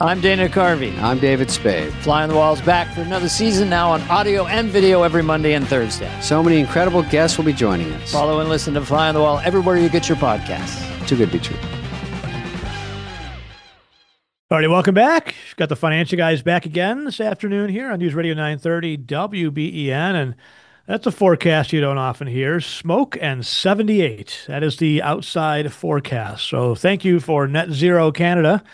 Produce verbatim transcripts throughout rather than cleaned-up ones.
I'm Dana Carvey. I'm David Spade. Fly on the Wall's back for another season, now on audio and video every Monday and Thursday. So many incredible guests will be joining us. Follow and listen to Fly on the Wall everywhere you get your podcasts. Too good to be true. All right, welcome back. Got the financial guys back again this afternoon here on News Radio nine thirty W B E N, and that's a forecast you don't often hear. Smoke and seventy-eight. That is the outside forecast. So thank you for Net Zero Canada.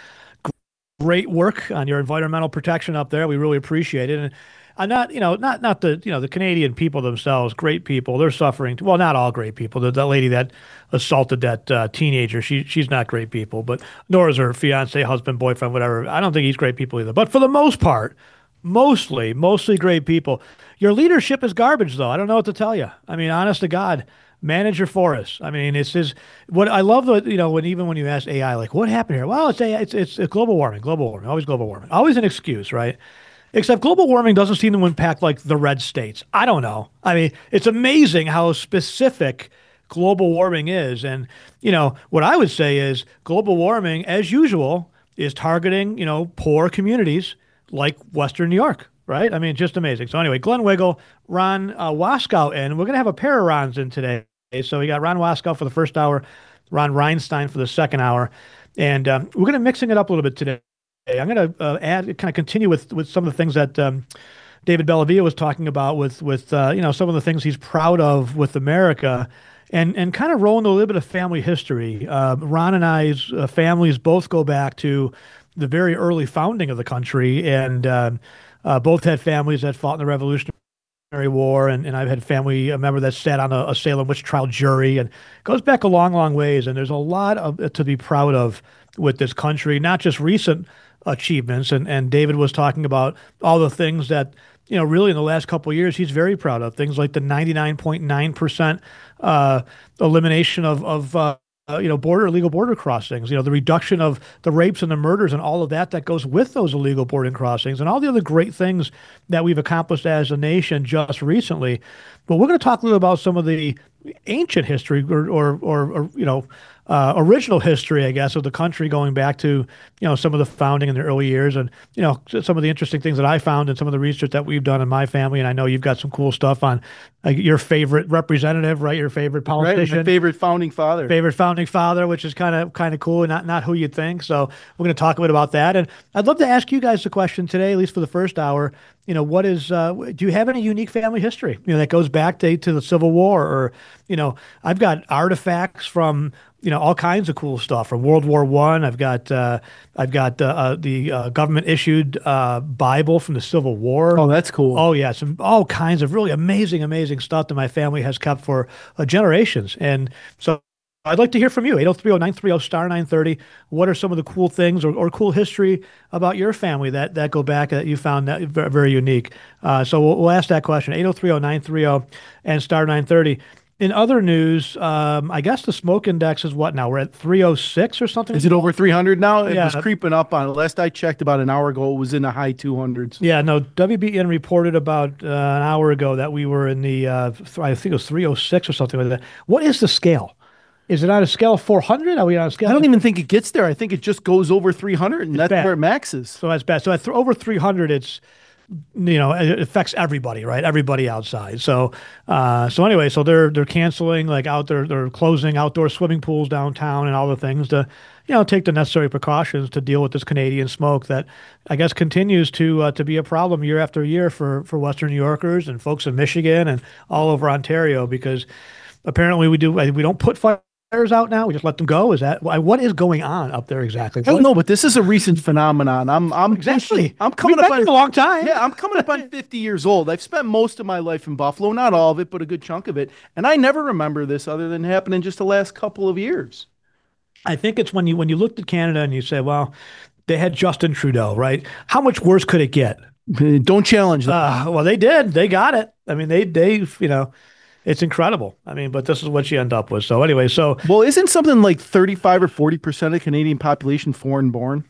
Great work on your environmental protection up there. We really appreciate it. And I'm not, you know, not not the, you know, the Canadian people themselves, great people. They're suffering. Well, not all great people. The, the lady that assaulted that uh, teenager, she she's not great people, but nor is her fiance, husband, boyfriend, whatever. I don't think he's great people either. But for the most part, mostly, mostly great people. Your leadership is garbage, though. I don't know what to tell you. I mean, honest to God, manage your forests. I mean, it's just what I love. The you know, when even when you ask A I, like, what happened here? Well, it's A I, it's it's, it's global warming, global warming, always global warming, always an excuse, right? Except global warming doesn't seem to impact like the red states. I don't know. I mean, it's amazing how specific global warming is. And, you know, what I would say is global warming, as usual, is targeting, you know, poor communities like Western New York, right? I mean, just amazing. So anyway, Glenn Wiggle, Ron uh, Waskow in. We're going to have a pair of Rons in today. So we got Ron Waskow for the first hour, Ron Reinstein for the second hour. And um, we're going to mixing it up a little bit today. I'm going to uh, add, kind of continue with, with some of the things that um, David Bellavia was talking about with, with uh, you know, some of the things he's proud of with America, and and kind of roll into a little bit of family history. Uh, Ron and I's uh, families both go back to the very early founding of the country, and uh, uh, both had families that fought in the Revolutionary War, and, and I've had family, a member that sat on a, a Salem witch trial jury, and it goes back a long, long ways, and there's a lot of to be proud of with this country, not just recent achievements. And, and David was talking about all the things that, you know, really in the last couple of years, he's very proud of. Things like the ninety-nine point nine percent uh, elimination of, of uh, uh, you know, border illegal border crossings, you know, the reduction of the rapes and the murders and all of that that goes with those illegal border crossings, and all the other great things that we've accomplished as a nation just recently. But we're going to talk a little about some of the ancient history or, or, or, or you know, Uh, original history, I guess, of the country, going back to, you know, some of the founding in the early years, and, you know, some of the interesting things that I found and some of the research that we've done in my family. And I know you've got some cool stuff on uh, your favorite representative, right? Your favorite politician, right, my favorite founding father, favorite founding father, which is kind of kind of cool, and not not who you'd think. So we're going to talk a bit about that, and I'd love to ask you guys the question today, at least for the first hour. You know, what is, uh, do you have any unique family history, you know, that goes back to, to the Civil War? Or, you know, I've got artifacts from, you know, all kinds of cool stuff from World War One. I've got, uh, I've got uh, uh, the uh, government issued uh, Bible from the Civil War. Oh, that's cool. Oh, yeah. Some, all kinds of really amazing, amazing stuff that my family has kept for uh, generations. And so I'd like to hear from you. eight oh three oh nine three oh star nine thirty. What are some of the cool things or, or cool history about your family that, that go back that you found that very, very unique? Uh, so we'll, we'll ask that question, eight oh three oh nine three oh and star nine thirty. In other news, um, I guess the smoke index is what now? We're at three oh six or something? Is it over three hundred now? It Yeah. was creeping up on it. Last I checked about an hour ago, it was in the high two hundreds. Yeah, no, W B E N reported about uh, an hour ago that we were in the, uh, th- I think it was three oh six or something like that. What is the scale? Is it on a scale of four hundred? Are we on a scale? I don't even think it gets there. I think it just goes over three hundred, and that's bad. where it maxes. So that's bad. So at th- over three hundred, it's, you know, it affects everybody, right? Everybody outside. So, uh, so anyway, so they're they're canceling, like out there, they're closing outdoor swimming pools downtown and all the things to, you know, take the necessary precautions to deal with this Canadian smoke that I guess continues to uh, to be a problem year after year for for Western New Yorkers and folks in Michigan and all over Ontario, because apparently we do we don't put fire. Fires out now? We just let them go? Is that why? What is going on up there exactly? I don't know, but this is a recent phenomenon. I'm I'm Exactly. I'm coming We've up been on here a long time. Yeah, I'm coming up on fifty years old. I've spent most of my life in Buffalo, not all of it, but a good chunk of it, and I never remember this other than happening just the last couple of years. I think it's when you when you looked at Canada and you say, well, they had Justin Trudeau, right? How much worse could it get? Don't challenge that. Uh, well, they did. They got it. I mean, they they you know. It's incredible. I mean, but this is what you end up with. So anyway, so well, isn't something like thirty-five or forty percent of the Canadian population foreign born?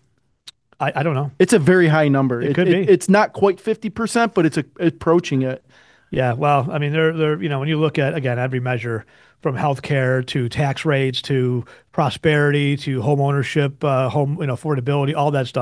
I, I don't know. It's a very high number. It, it could it, be. It's not quite fifty percent, but it's a, approaching it. Yeah. Well, I mean, they're they're you know, when you look at, again, every measure from healthcare to tax rates to prosperity to home ownership, uh, home you know affordability, all that stuff,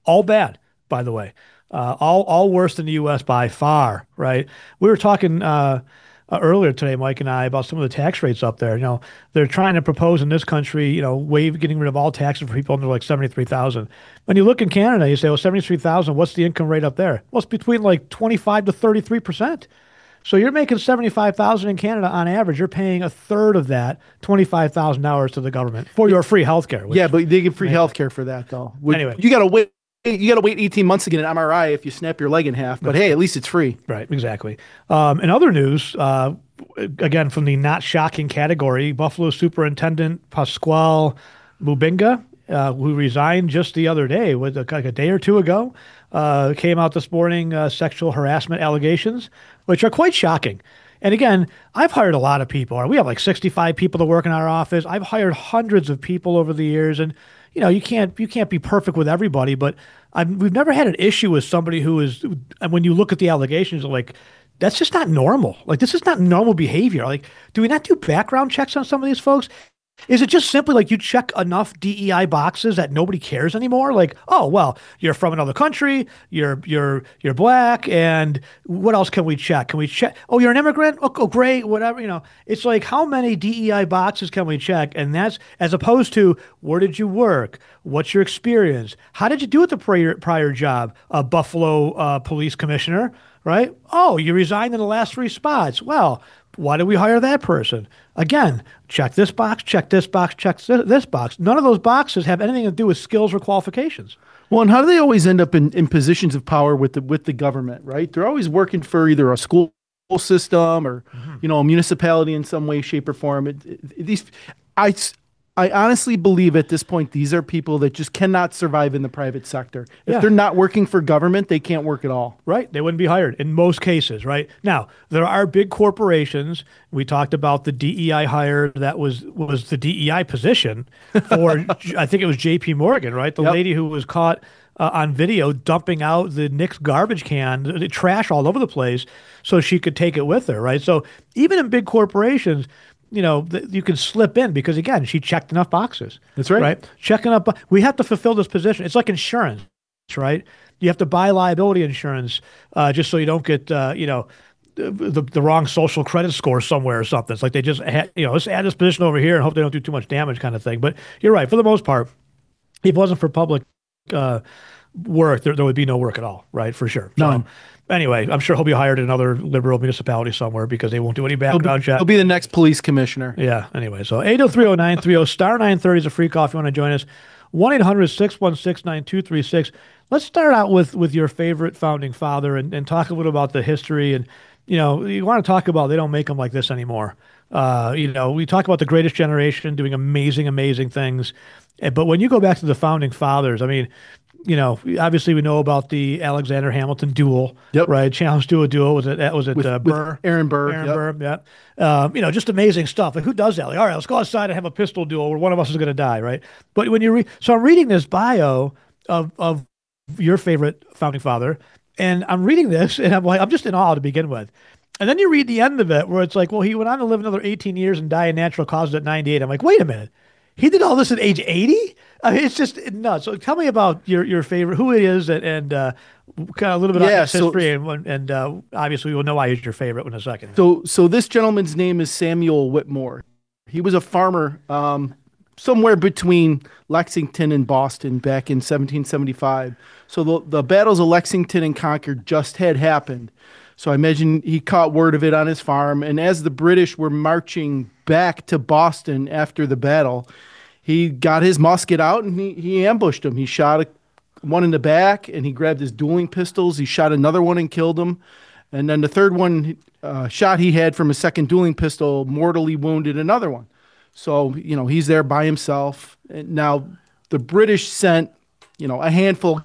all bad, by the way. Uh, all all worse than the U S by far, right? We were talking uh, uh, earlier today, Mike and I, about some of the tax rates up there. You know, they're trying to propose in this country, you know, waive getting rid of all taxes for people under like seventy-three thousand. When you look in Canada, you say, well, seventy-three thousand, what's the income rate up there? Well, it's between like twenty-five to thirty-three percent. So you're making seventy-five thousand in Canada on average. You're paying a third of that, twenty-five thousand dollars to the government for your free health care. Yeah, but they get free health care for that, though. Anyway. You got to wait. You got to wait eighteen months to get an M R I if you snap your leg in half. But hey, at least it's free. Right, exactly. Um, in other news, uh, again, from the not shocking category, Buffalo Superintendent Pasquale Mubinga, uh, who resigned just the other day, was like a day or two ago, uh, came out this morning, uh, sexual harassment allegations, which are quite shocking. And again, I've hired a lot of people. We have like sixty-five people that work in our office. I've hired hundreds of people over the years, and you know, you can't you can't be perfect with everybody, but I'm, we've never had an issue with somebody who is, and when you look at the allegations, like, that's just not normal. Like, this is not normal behavior. Like, do we not do background checks on some of these folks? Is it just simply like you check enough D E I boxes that nobody cares anymore? Like, oh, well, you're from another country, you're you're you're black, and what else can we check? Can we check? Oh, you're an immigrant? Oh, oh great, whatever. You know, it's like, how many D E I boxes can we check? And that's as opposed to, where did you work? What's your experience? How did you do at the prior prior job? A Buffalo uh, police commissioner, right? Oh, you resigned in the last three spots. Well, why did we hire that person? Again, check this box, check this box, check this box. None of those boxes have anything to do with skills or qualifications. Well, and how do they always end up in, in positions of power with the with the government, right? They're always working for either a school system or, mm-hmm. you know, a municipality in some way, shape, or form. It, it, these, I, I honestly believe at this point, these are people that just cannot survive in the private sector. If yeah. they're not working for government, they can't work at all. Right. They wouldn't be hired in most cases, right? Now, there are big corporations. We talked about the D E I hire that was was the D E I position for, I think it was J P Morgan, right? The yep. lady who was caught uh, on video dumping out the Knicks garbage can, the trash all over the place, so she could take it with her, right? So even in big corporations, you know, th- you can slip in because, again, she checked enough boxes. That's right. Right? Checking up. We have to fulfill this position. It's like insurance, right? You have to buy liability insurance uh, just so you don't get, uh, you know, the the wrong social credit score somewhere or something. It's like they just, had, you know, let's add this position over here and hope they don't do too much damage kind of thing. But you're right. For the most part, if it wasn't for public uh, work, there, there would be no work at all, right? For sure. None. So, anyway, I'm sure he'll be hired in another liberal municipality somewhere because they won't do any background check. He'll be the next police commissioner. Yeah. Anyway, so eight oh three oh nine three oh, star nine thirty is a free call if you want to join us. one eight hundred six one six nine two three six. Let's start out with with your favorite founding father and, and talk a little about the history. And, you know, you want to talk about they don't make them like this anymore. Uh, you know, we talk about the greatest generation doing amazing, amazing things. But when you go back to the founding fathers, I mean, you know, obviously we know about the Alexander Hamilton duel, yep. right? Challenge to a duel. Was it, was it with, uh, Burr? With Aaron Burr. Aaron yep. Burr, yeah. Um, you know, just amazing stuff. Like, who does that? Like, all right, let's go outside and have a pistol duel where one of us is going to die, right? But when you read, so I'm reading this bio of, of your favorite founding father, and I'm reading this, and I'm like, I'm just in awe to begin with. And then you read the end of it where it's like, well, he went on to live another eighteen years and die of natural causes at ninety-eight. I'm like, wait a minute. He did all this at age eighty? I mean, it's just nuts. So tell me about your, your favorite, who it is, and, and uh, kind of a little bit yeah, of his so, history, and, and uh, obviously we'll know why he's your favorite in a second. So, so this gentleman's name is Samuel Whitmore. He was a farmer um, somewhere between Lexington and Boston back in seventeen seventy-five. So the, the battles of Lexington and Concord just had happened. So I imagine he caught word of it on his farm. And as the British were marching back to Boston after the battle, he got his musket out and he, he ambushed him. He shot a, one in the back and he grabbed his dueling pistols. He shot another one and killed him. And then the third one uh, shot he had from a second dueling pistol mortally wounded another one. So, you know, he's there by himself. And now the British sent, you know, a handful of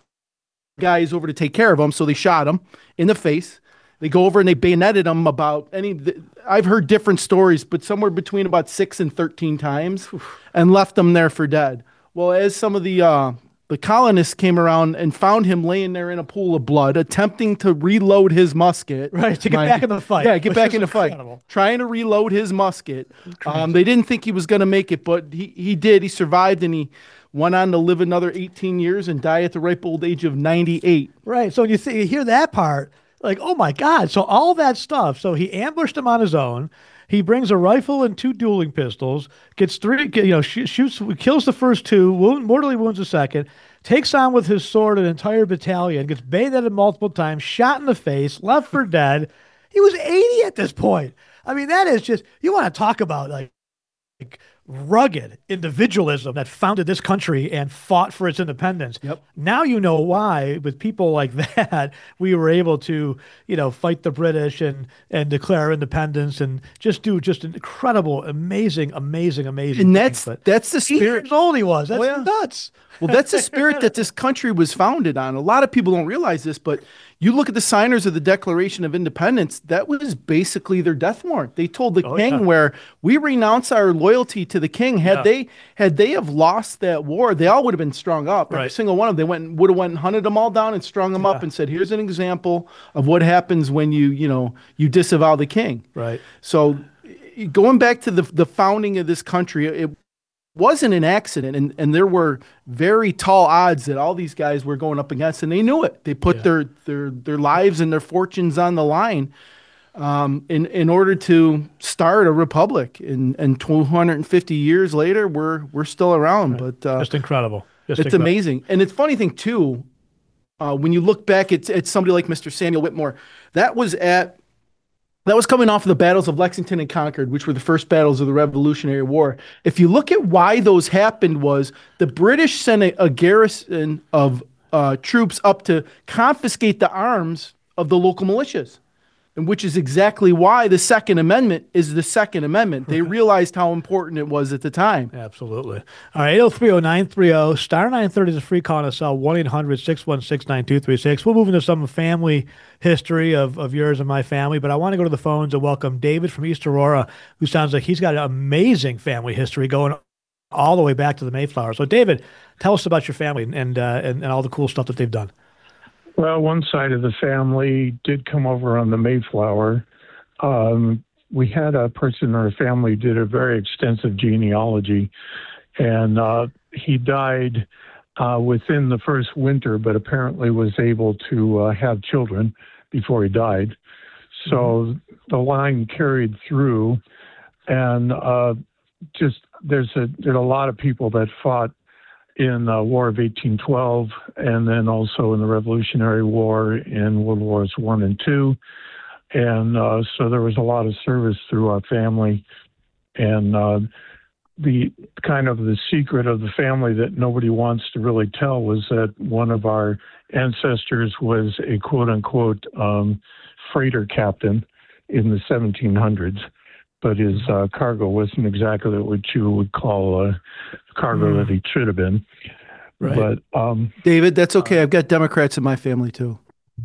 guys over to take care of him. So they shot him in the face. They go over and they bayoneted him about any, I've heard different stories, but somewhere between about six and thirteen times and left him there for dead. Well, as some of the, uh, the colonists came around and found him laying there in a pool of blood, attempting to reload his musket. Right, to get My, back in the fight. Yeah, get back in the fight. Trying to reload his musket. Um, they didn't think he was going to make it, but he, he did. He survived, and he went on to live another eighteen years and die at the ripe old age of ninety-eight. Right. So when you, th- you hear that part, like, oh my God. So all that stuff. So he ambushed him on his own. He brings a rifle and two dueling pistols, gets three, you know, sh- shoots, kills the first two, wound, mortally wounds the second, takes on with his sword an entire battalion, gets bayoneted multiple times, shot in the face, left for dead. He was eighty at this point. I mean, that is just, you want to talk about like, like rugged individualism that founded this country and fought for its independence. Yep. Now you know why, with people like that, we were able to, you know, fight the British and and declare independence and just do just an incredible, amazing, amazing, amazing. And that's things. But that's the eight spirit. years old he was. That's Oh, yeah. nuts. Well, that's the spirit that this country was founded on. A lot of people don't realize this, but you look at the signers of the Declaration of Independence, that was basically their death warrant. They told the Oh, king yeah. where we renounce our loyalty to the king. Had Yeah. they had they have lost that war, they all would have been strung up. Every Right. single one of them. They went and would have went and hunted them all down and strung them up Yeah. and said, here's an example of what happens when you, you know, you disavow the king. Right. So going back to the the founding of this country, it wasn't an accident, and, and there were very tall odds that all these guys were going up against, and they knew it. They put Yeah. their, their their lives and their fortunes on the line um, in in order to start a republic. And and two hundred fifty years later, we're we're still around. But uh, Just incredible. Just it's incredible. amazing, and it's funny thing too. Uh, when you look back at, at somebody like Mister Samuel Whitmore, that was at That was coming off of the battles of Lexington and Concord, which were the first battles of the Revolutionary War. If you look at why those happened, was the British sent a, a garrison of uh, troops up to confiscate the arms of the local militias, and which is exactly why the Second Amendment is the Second Amendment. They realized how important it was at the time. Absolutely. All right, eight oh three oh nine three oh, star nine thirty is a free call on a cell, one eight hundred six one six nine two three six. We'll move into some family history of, of yours and my family, but I want to go to the phones and welcome David from East Aurora, who sounds like he's got an amazing family history going all the way back to the Mayflower. So, David, tell us about your family and, uh, and, and all the cool stuff that they've done. Well, one side of the family did come over on the Mayflower. Um, we had a person in our family did a very extensive genealogy, and uh, he died uh, within the first winter, but apparently was able to uh, have children before he died. So mm-hmm. the line carried through, and uh, just there's a there's a lot of people that fought in the War of eighteen twelve, and then also in the Revolutionary War in World Wars One and Two. And uh, so there was a lot of service through our family. And uh, the kind of the secret of the family that nobody wants to really tell was that one of our ancestors was a quote-unquote um, freighter captain in the seventeen hundreds. But his uh, cargo wasn't exactly what you would call a cargo mm. that he should have been. Right. But um, David, that's okay. I've got Democrats in my family too.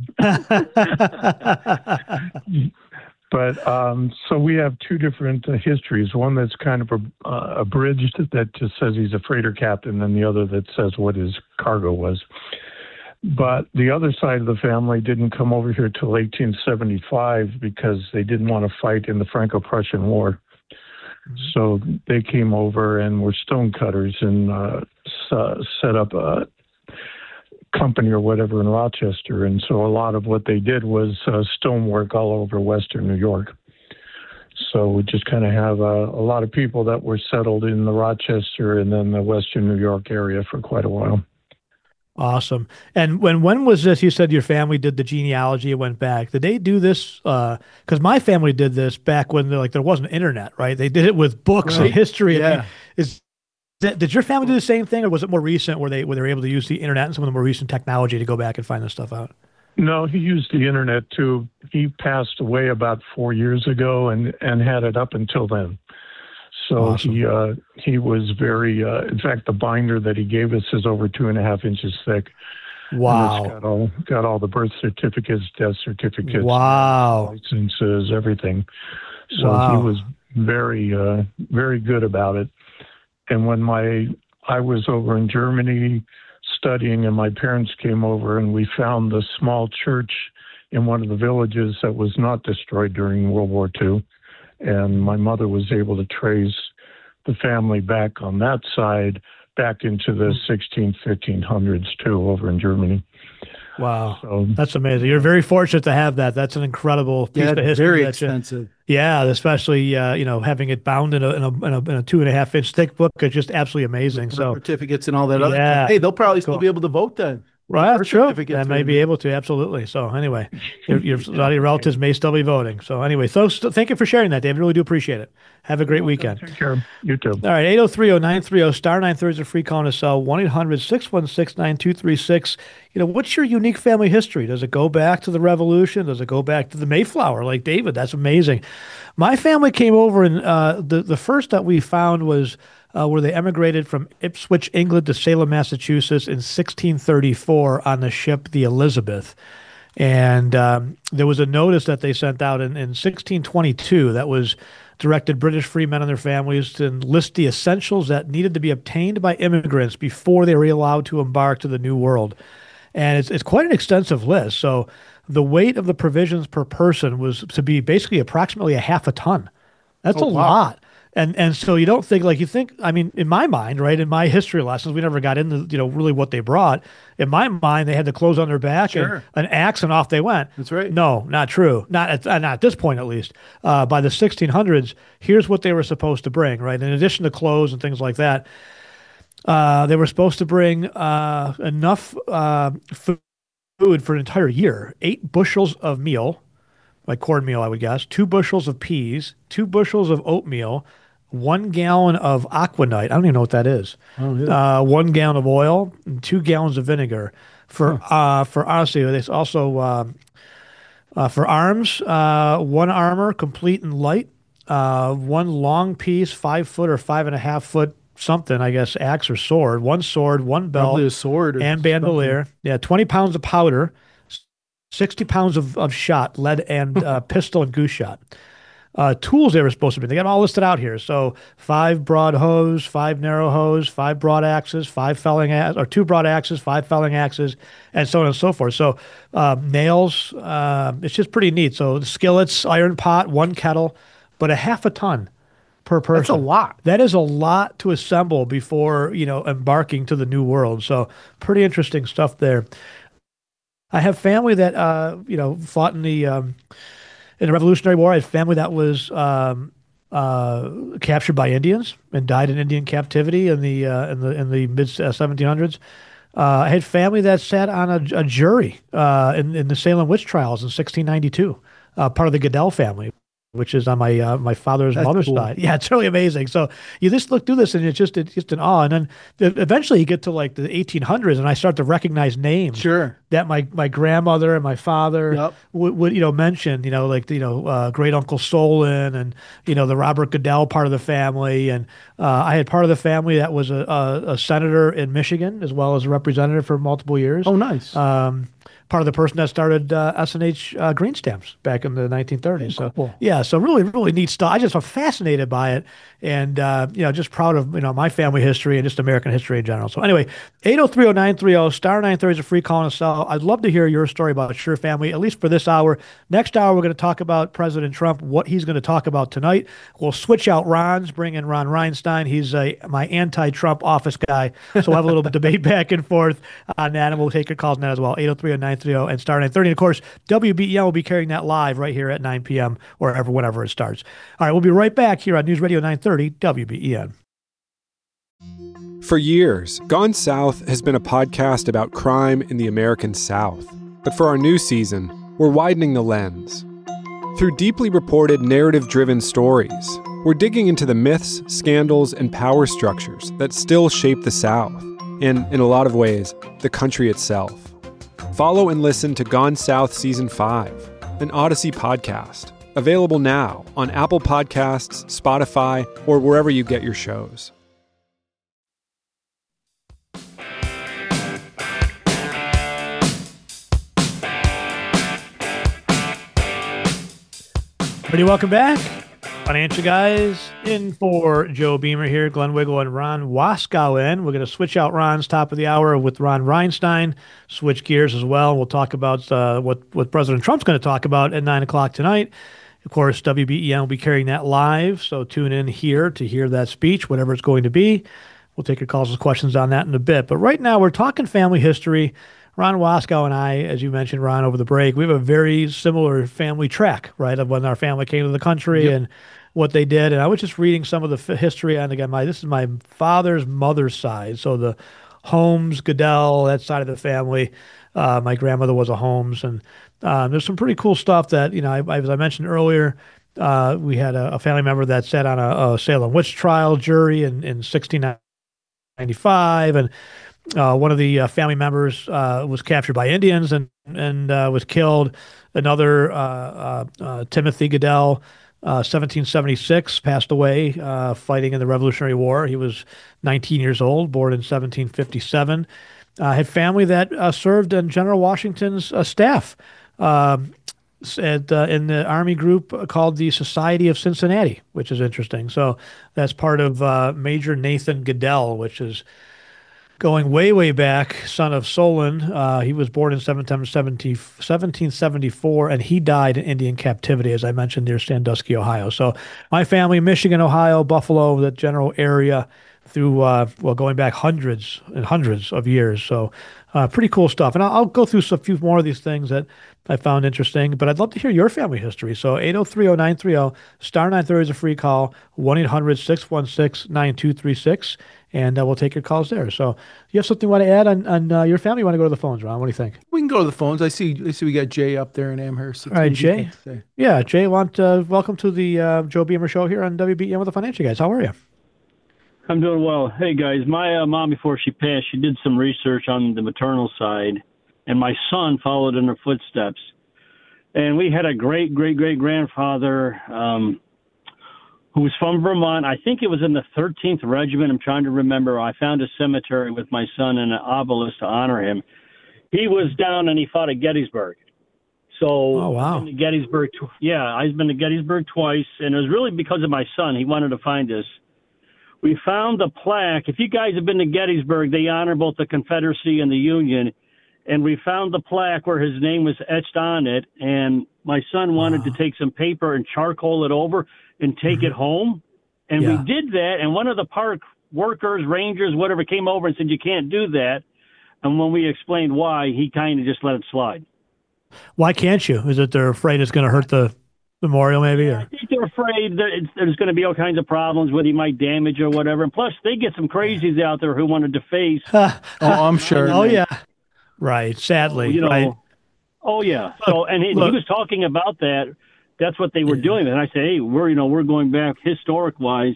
But um, so we have two different uh, histories. One that's kind of a, uh, abridged that just says he's a freighter captain, and the other that says what his cargo was. But the other side of the family didn't come over here till eighteen seventy-five because they didn't want to fight in the Franco-Prussian War. Mm-hmm. So they came over and were stonecutters and uh, s- set up a company or whatever in Rochester. And so a lot of what they did was uh, stonework all over Western New York. So we just kind of have a, a lot of people that were settled in the Rochester and then the Western New York area for quite a while. Awesome. And when when was this? You said your family did the genealogy. It went back. Did they do this? Because uh, my family did this back when like there wasn't internet, right? They did it with books right. and history. Yeah. And, is that, did your family do the same thing, or was it more recent where they where they were able to use the internet and some of the more recent technology to go back and find this stuff out? No, he used the internet too. He passed away about four years ago and and had it up until then. So awesome. he uh, he was very. Uh, in fact, the binder that he gave us is over two and a half inches thick. Wow! It's got all got all the birth certificates, death certificates, wow, licenses, everything. So wow. he was very uh, very good about it. And when my I was over in Germany studying, and my parents came over, and we found the small church in one of the villages that was not destroyed during World War Two. And my mother was able to trace the family back on that side back into the sixteen, fifteen hundreds too over in Germany. Wow, So, that's amazing. You're very fortunate to have that. That's an incredible piece Yeah, of history. very that you- expensive. yeah, especially uh, you know having it bound in a in a, in a, in a two and a half inch thick book is just absolutely amazing. So Certificates and all that other Yeah. stuff. Hey, they'll probably still Cool. be able to vote then. Right, Birth true. certificates That may are- be able to, absolutely. So anyway, your, your, a lot of your relatives may still be voting. So anyway, so, so thank you for sharing that, David. Really do appreciate it. Have a great weekend. take care. You too. All right, eight oh three oh nine three oh, star nine thirty is a free call to cell, one eight hundred six one six nine two three six. You know, what's your unique family history? Does it go back to the Revolution? Does it go back to the Mayflower like David? That's amazing. My family came over, and uh, the, the first that we found was uh, where they emigrated from Ipswich, England to Salem, Massachusetts in sixteen thirty-four on the ship the Elizabeth. And um, there was a notice that they sent out in, in sixteen twenty-two that was directed British freemen and their families to list the essentials that needed to be obtained by immigrants before they were allowed to embark to the New World. And it's, it's quite an extensive list. So the weight of the provisions per person was to be basically approximately a half a ton. That's Oh, a wow. lot. And and so you don't think like you think, I mean, in my mind, right, in my history lessons, we never got into, you know, really what they brought. In my mind, they had the clothes on their back Sure. and an axe and off they went. That's right. No, not true. Not at, uh, not at this point, at least. Uh, by the sixteen hundreds, here's what they were supposed to bring, right? In addition to clothes and things like that, uh, they were supposed to bring uh, enough uh, food for an entire year, eight bushels of meal, like cornmeal, I would guess, two bushels of peas, two bushels of oatmeal, one gallon of aquanite. I don't even know what that is. Uh, one gallon of oil, and two gallons of vinegar. For uh, for honestly, there's also um, uh, for arms, uh, one armor, complete and light, uh, one long piece, five foot or five and a half foot something, I guess, axe or sword, one sword, one belt, Probably a sword or and bandolier. Yeah, twenty pounds of powder, sixty pounds of, of shot, lead and uh, pistol and goose shot. Uh, tools they were supposed to be. They got them all listed out here. So five broad hoes, five narrow hoes, five broad axes, five felling axes, or two broad axes, five felling axes, and so on and so forth. So uh, nails, uh, it's just pretty neat. So skillets, iron pot, one kettle, but a half a ton per person. That's a lot. That is a lot to assemble before, you know, embarking to the New World. So pretty interesting stuff there. I have family that, uh, you know, fought in the um, in the Revolutionary War. I had family that was um, uh, captured by Indians and died in Indian captivity in the uh, in the in the mid seventeen hundreds. Uh, I had family that sat on a, a jury uh, in in the Salem witch trials in sixteen ninety-two. Uh, part of the Goodell family, which is on my uh, my father's That's mother's cool. side. Yeah, it's really amazing. So you just look through this, and it's just it's just an awe. And then the, eventually you get to like the eighteen hundreds, and I start to recognize names Sure. that my my grandmother and my father Yep. would, would you know mention. You know, like you know uh, great uncle Solon, and you know the Robert Goodell part of the family, and uh, I had part of the family that was a, a, a senator in Michigan as well as a representative for multiple years. Oh, nice. Um, part of the person that started uh, S and H uh, green stamps back in the nineteen thirties. So Cool. yeah, so really, really neat stuff. I just am fascinated by it, and uh, you know, just proud of you know my family history and just American history in general. So anyway, eight oh three oh nine three oh, star nine thirty is a free call and a cell. I'd love to hear your story about your family, at least for this hour. Next hour, we're going to talk about President Trump, what he's going to talk about tonight. We'll switch out Ron's, bring in Ron Reinstein. He's a my anti-Trump office guy, so we'll have a little debate back and forth on that, and we'll take your calls on that as well. eight oh three oh nine three oh and star nine thirty. And of course, W B E N will be carrying that live right here at nine p.m. or ever, whenever it starts. All right, we'll be right back here on News Radio nine thirty W B E N. For years, Gone South has been a podcast about crime in the American South. But for our new season, we're widening the lens. Through deeply reported, narrative-driven stories, we're digging into the myths, scandals, and power structures that still shape the South, and, in a lot of ways, the country itself. Follow and listen to Gone South Season five, an Odyssey podcast, available now on Apple Podcasts, Spotify, or wherever you get your shows. Everybody, welcome back. Financial Guys in for Joe Beamer here, Glenn Wiggle and Ron Waskow in. We're going to switch out Ron's top of the hour with Ron Reinstein, switch gears as well. We'll talk about uh, what, what President Trump's going to talk about at nine o'clock tonight. Of course, W B E N will be carrying that live, so tune in here to hear that speech, whatever it's going to be. we'll take your calls and questions on that in a bit. But right now, we're talking family history. Ron Waskow and I, as you mentioned, Ron, over the break, we have a very similar family track, right, of when our family came to the country yep. and what they did. And I was just reading some of the f- history. And again, my this is my father's mother's side. So the Holmes, Goodell, that side of the family. Uh, my grandmother was a Holmes. And um, there's some pretty cool stuff that, you know, I, I, as I mentioned earlier, uh, we had a, a family member that sat on a, a Salem witch trial jury in, in sixteen ninety-five. And Uh, one of the uh, family members uh, was captured by Indians and and uh, was killed. Another, uh, uh, uh, Timothy Goodell, uh, seventeen seventy-six, passed away uh, fighting in the Revolutionary War. He was nineteen years old, born in seventeen fifty-seven. Uh, had family that uh, served in General Washington's uh, staff um, at, uh, in the Army group called the Society of Cincinnati, which is interesting. So that's part of uh, Major Nathan Goodell, which is going way, way back, son of Solon. Uh, he was born in seventeen seventy-four, and he died in Indian captivity, as I mentioned, near Sandusky, Ohio. So my family, Michigan, Ohio, Buffalo, that general area, through, uh, well, going back hundreds and hundreds of years. So uh, pretty cool stuff. And I'll, I'll go through a few more of these things that I found interesting, but I'd love to hear your family history. So eight oh three oh nine three oh, star nine thirty is a free call, one eight hundred six one six nine two three six, and uh, we'll take your calls there. So you have something you want to add on, on uh, your family? You want to go to the phones, Ron? What do you think? We can go to the phones. I see I see we got Jay up there in Amherst. All right, Jay. Yeah, Jay, want, uh, welcome to the uh, Joe Beamer Show here on W B E N with the Financial Guys. How are you? I'm doing well. Hey, guys, my uh, mom, before she passed, she did some research on the maternal side, and my son followed in her footsteps. And we had a great, great, great grandfather um, who was from Vermont. I think it was in the thirteenth Regiment. I'm trying to remember. I found a cemetery with my son and an obelisk to honor him. He was down and he fought at Gettysburg. So, oh, wow. I've been to Gettysburg. Tw- yeah, I've been to Gettysburg twice, and it was really because of my son. He wanted to find us. We found the plaque. If you guys have been to Gettysburg, they honor both the Confederacy and the Union. And we found the plaque where his name was etched on it. And my son wanted wow. to take some paper and charcoal it over and take it home. And yeah. we did that. And one of the park workers, rangers, whatever, came over and said, you can't do that. And when we explained why, he kind of just let it slide. Why can't you? Is it they're afraid it's going to hurt the memorial, maybe? Yeah, or? I think they're afraid that it's, there's going to be all kinds of problems with he might damage or whatever. And plus, they get some crazies out there who want to deface. oh, I'm sure. Oh, yeah. Right. Sadly. You know, right. Oh, yeah. So, and he, he was talking about that. That's what they were doing. And I said, hey, we're, you know, we're going back historic wise.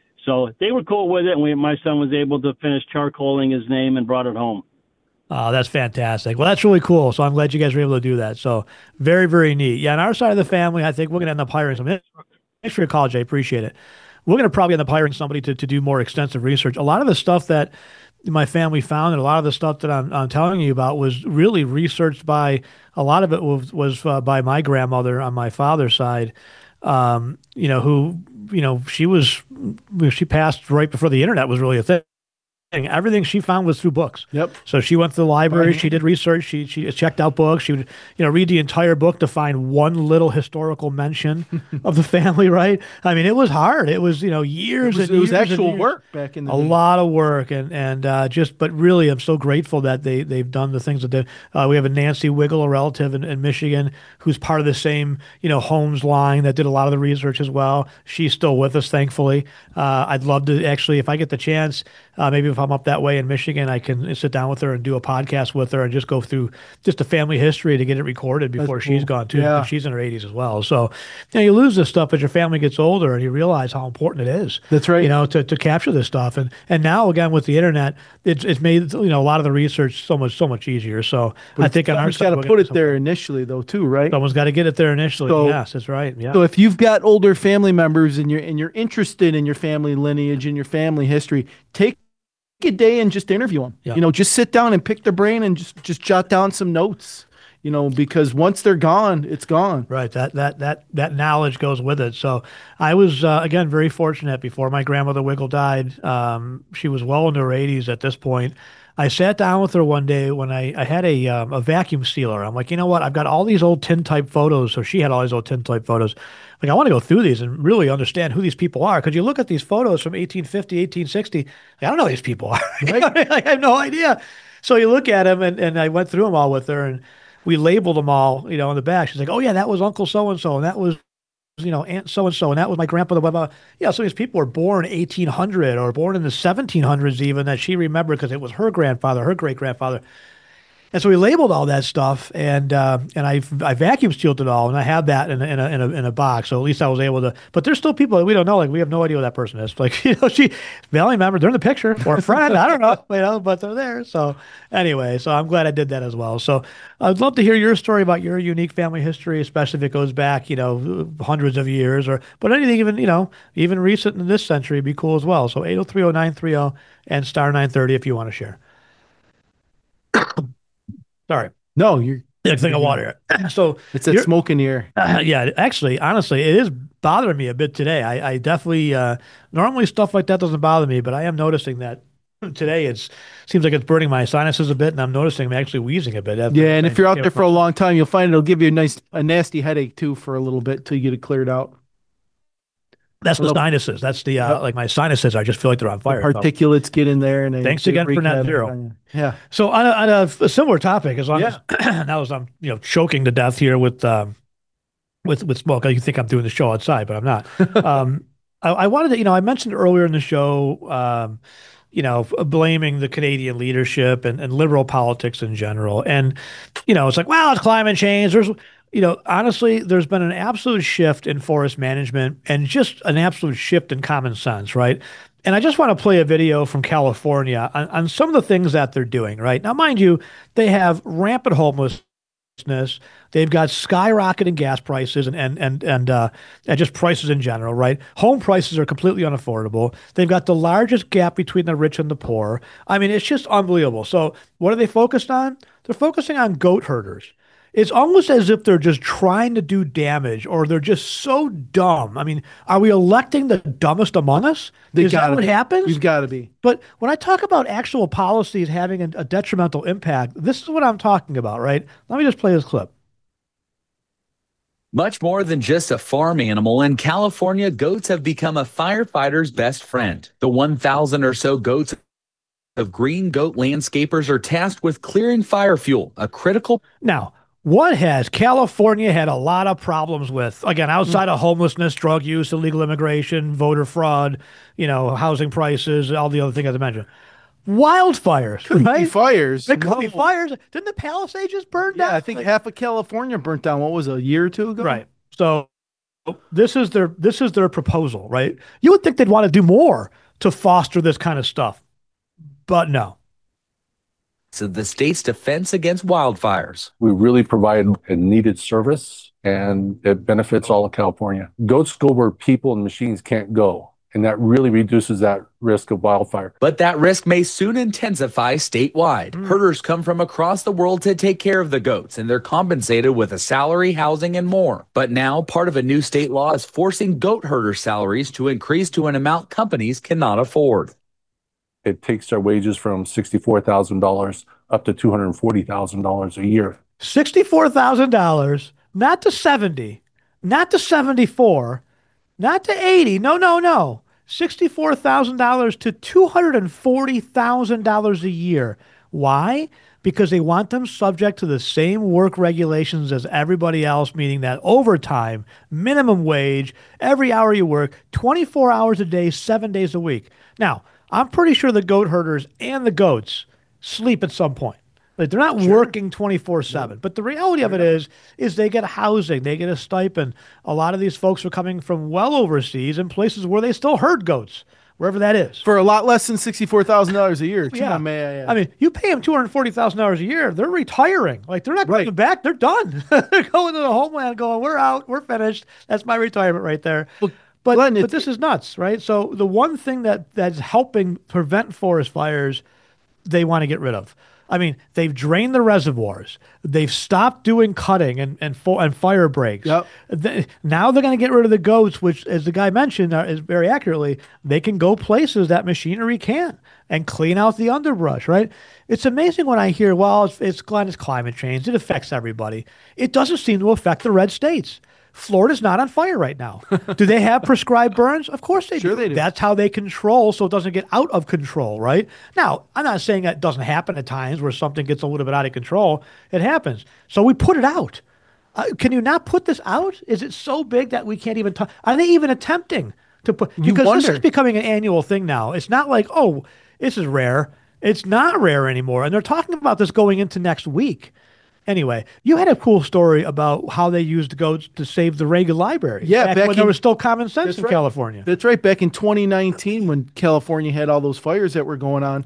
So they were cool with it. And we, my son was able to finish charcoaling his name and brought it home. Oh, that's fantastic. Well, that's really cool. So I'm glad you guys were able to do that. So very, very neat. Yeah, on our side of the family, I think we're going to end up hiring some. Thanks for your call, Jay. Appreciate it. We're going to probably end up hiring somebody to, to do more extensive research. A lot of the stuff that my family found and a lot of the stuff that I'm, I'm telling you about was really researched by, a lot of it was, was uh, by my grandmother on my father's side, um, you know, who, you know, she was, she passed right before the internet was really a thing. Everything she found was through books. Yep. So she went to the library. She did research. She she checked out books. She would, you know, read the entire book to find one little historical mention of the family. Right. I mean, it was hard. It was, you know, years. It was, and it was years actual and years. work back in the a day. lot of work and and uh, just. But really, I'm so grateful that they they've done the things that they. Uh, we have a Nancy Wiggle, a relative in, in Michigan, who's part of the same, you know, Holmes line that did a lot of the research as well. She's still with us, thankfully. Uh, I'd love to actually, if I get the chance, uh, maybe if I'm up that way in Michigan. Michigan, I can sit down with her and do a podcast with her and just go through just a family history to get it recorded before That's she's cool. gone too. Yeah. She's in her eighties as well. So, you know, you lose this stuff as your family gets older and you realize how important it is. That's right. You know, to, to capture this stuff. And and now again with the internet, it's it's made, you know, a lot of the research so much so much easier. So but I think on our side, got to put it there initially though too, right? Someone's got to get it there initially. So, yes, that's right. Yeah. So if you've got older family members and you're and you're interested in your family lineage and your family history, take a day and just interview them. Yeah. You know, just sit down and pick their brain and just just jot down some notes. You know, because once they're gone, it's gone. Right. That that that that knowledge goes with it. So I was uh, again very fortunate. Before my grandmother Wiggle died, um, she was well into her eighties at this point. I sat down with her one day when I, I had a um, a vacuum sealer. I'm like, you know what? I've got all these old tintype photos. So she had all these old tintype photos. Like, I want to go through these and really understand who these people are. Because you look at ththese photos from eighteen fifty, eighteen sixty, like, I don't know who these people are. Like, I have no idea. So you look at them, and, and I went through them all with her, and we labeled them all, you know, on the back. She's like, oh, yeah, that was Uncle so-and-so, and that was, you know, Aunt so-and-so, and that was my grandpa, blah, blah, blah. Yeah, some of these people were born eighteen hundred or born in the seventeen hundreds even that she remembered because it was her grandfather, her great-grandfather. And so we labeled all that stuff, and uh, and I I vacuum sealed it all, and I have that in a, in a in a in a box. So at least I was able to. But there's still people that we don't know. Like, we have no idea who that person is. Like, you know, she family member, they're in the picture, or a friend. I don't know, you know, but they're there. So anyway, so I'm glad I did that as well. So I'd love to hear your story about your unique family history, especially if it goes back, you know, hundreds of years, or but anything even, you know, even recent in this century would be cool as well. So eight oh three oh nine three oh and star nine thirty if you want to share. Sorry. No, you're Yeah, thing of water. So it's that smoke in the air. Uh, yeah, actually, honestly, it is bothering me a bit today. I, I definitely uh, normally stuff like that doesn't bother me, but I am noticing that today it's seems like it's burning my sinuses a bit, and I'm noticing I'm actually wheezing a bit. Yeah, and if you're out there for a long time, you'll find it'll give you a nice, a nasty headache too for a little bit till you get it cleared out. That's the sinuses. That's the uh, like my sinuses. I just feel like they're on fire. The particulates so. Get in there, and they, thanks they again for net zero. Yeah. So on a, on a, a similar topic, as long yeah. as now as I'm you know choking to death here with um, with with smoke, you think I'm doing the show outside, but I'm not. um, I, I wanted to you know I mentioned earlier in the show. Um, you know, blaming the Canadian leadership and, and liberal politics in general. And, you know, it's like, well, it's climate change. There's, you know, honestly, there's been an absolute shift in forest management and just an absolute shift in common sense, right? And I just want to play a video from California on, on some of the things that they're doing, right? Now, mind you, they have rampant homelessness. They've got skyrocketing gas prices and and and and, uh, and just prices in general, right? Home prices are completely unaffordable. They've got the largest gap between the rich and the poor. I mean, it's just unbelievable. So what are they focused on? They're focusing on goat herders. It's almost as if they're just trying to do damage, or they're just so dumb. I mean, are we electing the dumbest among us? They Is that what be. happens? We've got to be. But when I talk about actual policies having a, a detrimental impact, this is what I'm talking about, right? Let me just play this clip. Much more than just a farm animal, in California, goats have become a firefighter's best friend. The one thousand or so goats of Green Goat Landscapers are tasked with clearing fire fuel, a critical... Now, what has California had a lot of problems with? Again, outside of homelessness, drug use, illegal immigration, voter fraud, you know, housing prices, all the other things I mentioned. Wildfires, could right? Be fires. It could no. be fires. Didn't the Palisades just burn yeah, down? I think like, half of California burnt down. What was it, a year or two ago? Right. So this is their this is their proposal, right? You would think they'd want to do more to foster this kind of stuff, but no. So the state's defense against wildfires. We really provide a needed service, and it benefits all of California. Goats go where people and machines can't go. And that really reduces that risk of wildfire. But that risk may soon intensify statewide. Mm. Herders come from across the world to take care of the goats, and they're compensated with a salary, housing, and more. But now, part of a new state law is forcing goat herder salaries to increase to an amount companies cannot afford. It takes their wages from sixty-four thousand dollars up to two hundred forty thousand dollars a year. sixty-four thousand dollars, not to seventy, not to seventy-four, not to eighty. No, no, no. sixty-four thousand dollars to two hundred forty thousand dollars a year. Why? Because they want them subject to the same work regulations as everybody else, meaning that overtime, minimum wage, every hour you work, twenty-four hours a day, seven days a week. Now, I'm pretty sure the goat herders and the goats sleep at some point. Like, they're not sure. working twenty-four seven. But the reality of it is, is they get housing, they get a stipend. A lot of these folks are coming from well overseas in places where they still herd goats, wherever that is. For a lot less than sixty-four thousand dollars a year. Yeah. On, man, yeah. I mean, you pay them two hundred forty thousand dollars a year, they're retiring. Like, they're not coming right. back, they're done. They're going to the homeland going, we're out, we're finished. That's my retirement right there. Well, But, Glenn, but this is nuts, right? So the one thing that that's helping prevent forest fires, they want to get rid of. I mean, they've drained the reservoirs. They've stopped doing cutting and and, fo- and fire breaks. Yep. They, now they're going to get rid of the goats, which, as the guy mentioned, uh, is very accurately, they can go places that machinery can't and clean out the underbrush, right? It's amazing when I hear, well, it's, it's, Glenn, it's climate change. It affects everybody. It doesn't seem to affect the red states. Florida's not on fire right now. Do they have prescribed burns? Of course they Sure do. they do. That's how they control so it doesn't get out of control, right? Now, I'm not saying that doesn't happen at times where something gets a little bit out of control. It happens. So we put it out. Uh, can you not put this out? Is it so big that we can't even talk? Are they even attempting to put? You Because this wonder. is becoming an annual thing now. It's not like, oh, this is rare. It's not rare anymore. And they're talking about this going into next week. Anyway, you had a cool story about how they used goats to save the Reagan Library. Yeah, back, back when there in- was still common sense That's in right. California. That's right. Back in twenty nineteen, when California had all those fires that were going on,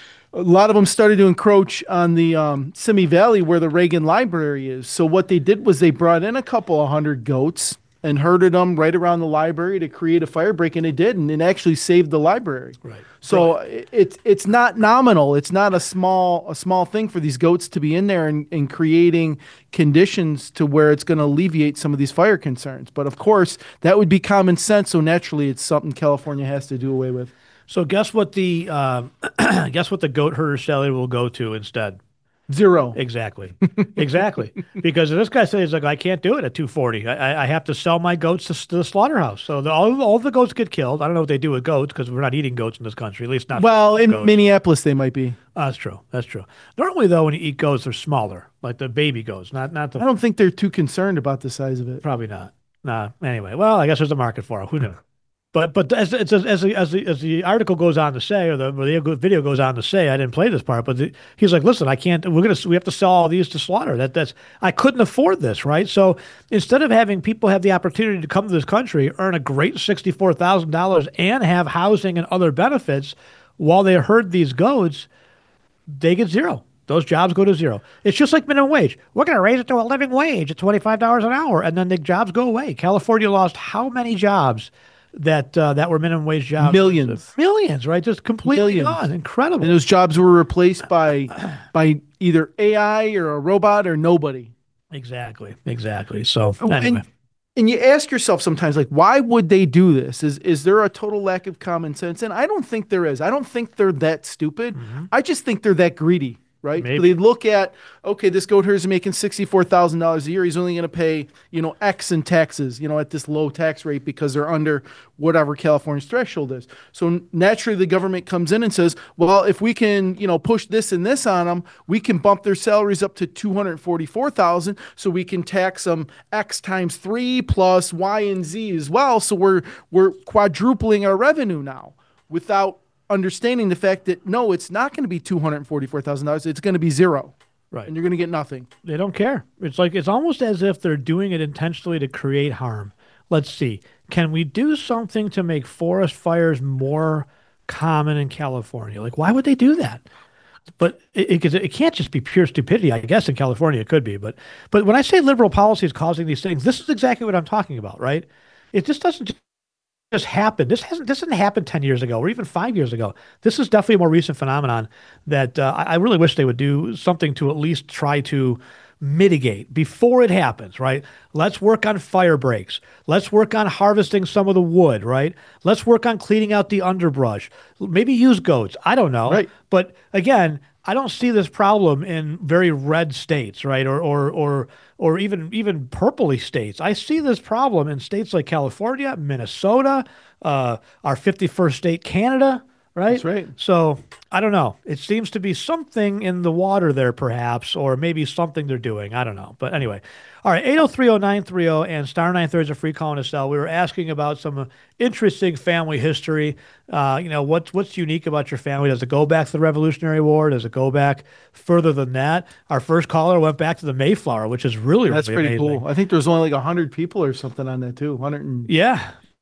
a lot of them started to encroach on the um, Simi Valley where the Reagan Library is. So what they did was they brought in a couple of hundred goats and herded them right around the library to create a fire break, and it did, and it actually saved the library. Right. So it, it's it's not nominal. It's not a small a small thing for these goats to be in there and, and creating conditions to where it's going to alleviate some of these fire concerns. But of course, that would be common sense. So naturally, it's something California has to do away with. So guess what the uh, guess what the goat herder salary will go to instead? Zero. Exactly, exactly. Because this guy says like I can't do it at two forty. I, I have to sell my goats to, to the slaughterhouse. So the, all all the goats get killed. I don't know what they do with goats because we're not eating goats in this country. At least not. Well, in goats. Minneapolis, they might be. Oh, that's true. That's true. Normally, though, when you eat goats, they're smaller, like the baby goats, not not the. I don't think they're too concerned about the size of it. Probably not. Nah. Anyway, well, I guess there's a market for it. Who knew? But but as as as the, as the as the article goes on to say, or the, or the video goes on to say, I didn't play this part, but the, he's like, listen, I can't. We're gonna we have to sell all these to slaughter. That that's I couldn't afford this, right? So instead of having people have the opportunity to come to this country, earn a great sixty four thousand dollars, and have housing and other benefits while they herd these goats, they get zero. Those jobs go to zero. It's just like minimum wage. We're going to raise it to a living wage at twenty-five dollars an hour, and then the jobs go away. California lost how many jobs that uh, that were minimum wage jobs? Millions. Millions, right? Just completely Millions. gone. Incredible. And those jobs were replaced by by either A I or a robot or nobody. Exactly. Exactly. So Oh, anyway. And, and you ask yourself sometimes, like, why would they do this? Is is there a total lack of common sense? And I don't think there is. I don't think they're that stupid. I just think they're that greedy, right? Maybe. They look at, okay, this goat herder is making sixty-four thousand dollars a year. He's only going to pay, you know, X in taxes, you know, at this low tax rate because they're under whatever California's threshold is. So naturally the government comes in and says, well, if we can, you know, push this and this on them, we can bump their salaries up to two hundred forty-four thousand dollars so we can tax them X times three plus Y and Z as well. So we're we're quadrupling our revenue now without understanding the fact that, no, it's not going to be two hundred forty-four thousand dollars. It's going to be zero. Right. And you're going to get nothing. They don't care. It's like it's almost as if they're doing it intentionally to create harm. Let's see. Can we do something to make forest fires more common in California? Like, why would they do that? But it, it, it can't just be pure stupidity. I guess in California it could be. But but when I say liberal policy is causing these things, this is exactly what I'm talking about, right? It just doesn't just just happened. This hasn't this didn't happen ten years ago or even five years ago. This is definitely a more recent phenomenon that uh, I, I really wish they would do something to at least try to mitigate before it happens, right? Let's work on fire breaks. Let's work on harvesting some of the wood, right? Let's work on cleaning out the underbrush. Maybe use goats. I don't know. Right. But again, I don't see this problem in very red states, right? Or or or or even even purpley states. I see this problem in states like California, Minnesota, uh, our fifty-first state, Canada, right? That's right. So I don't know. It seems to be something in the water there, perhaps, or maybe something they're doing. I don't know. But anyway, all right, eight oh three oh nine three oh and star nine thirty is a free call in cell. We were asking about some interesting family history. Uh, you know, what's what's unique about your family? Does it go back to the Revolutionary War? Does it go back further than that? Our first caller went back to the Mayflower, which is really, That's really pretty amazing. cool. I think there's only like one hundred people or something on that too. one hundred and Yeah.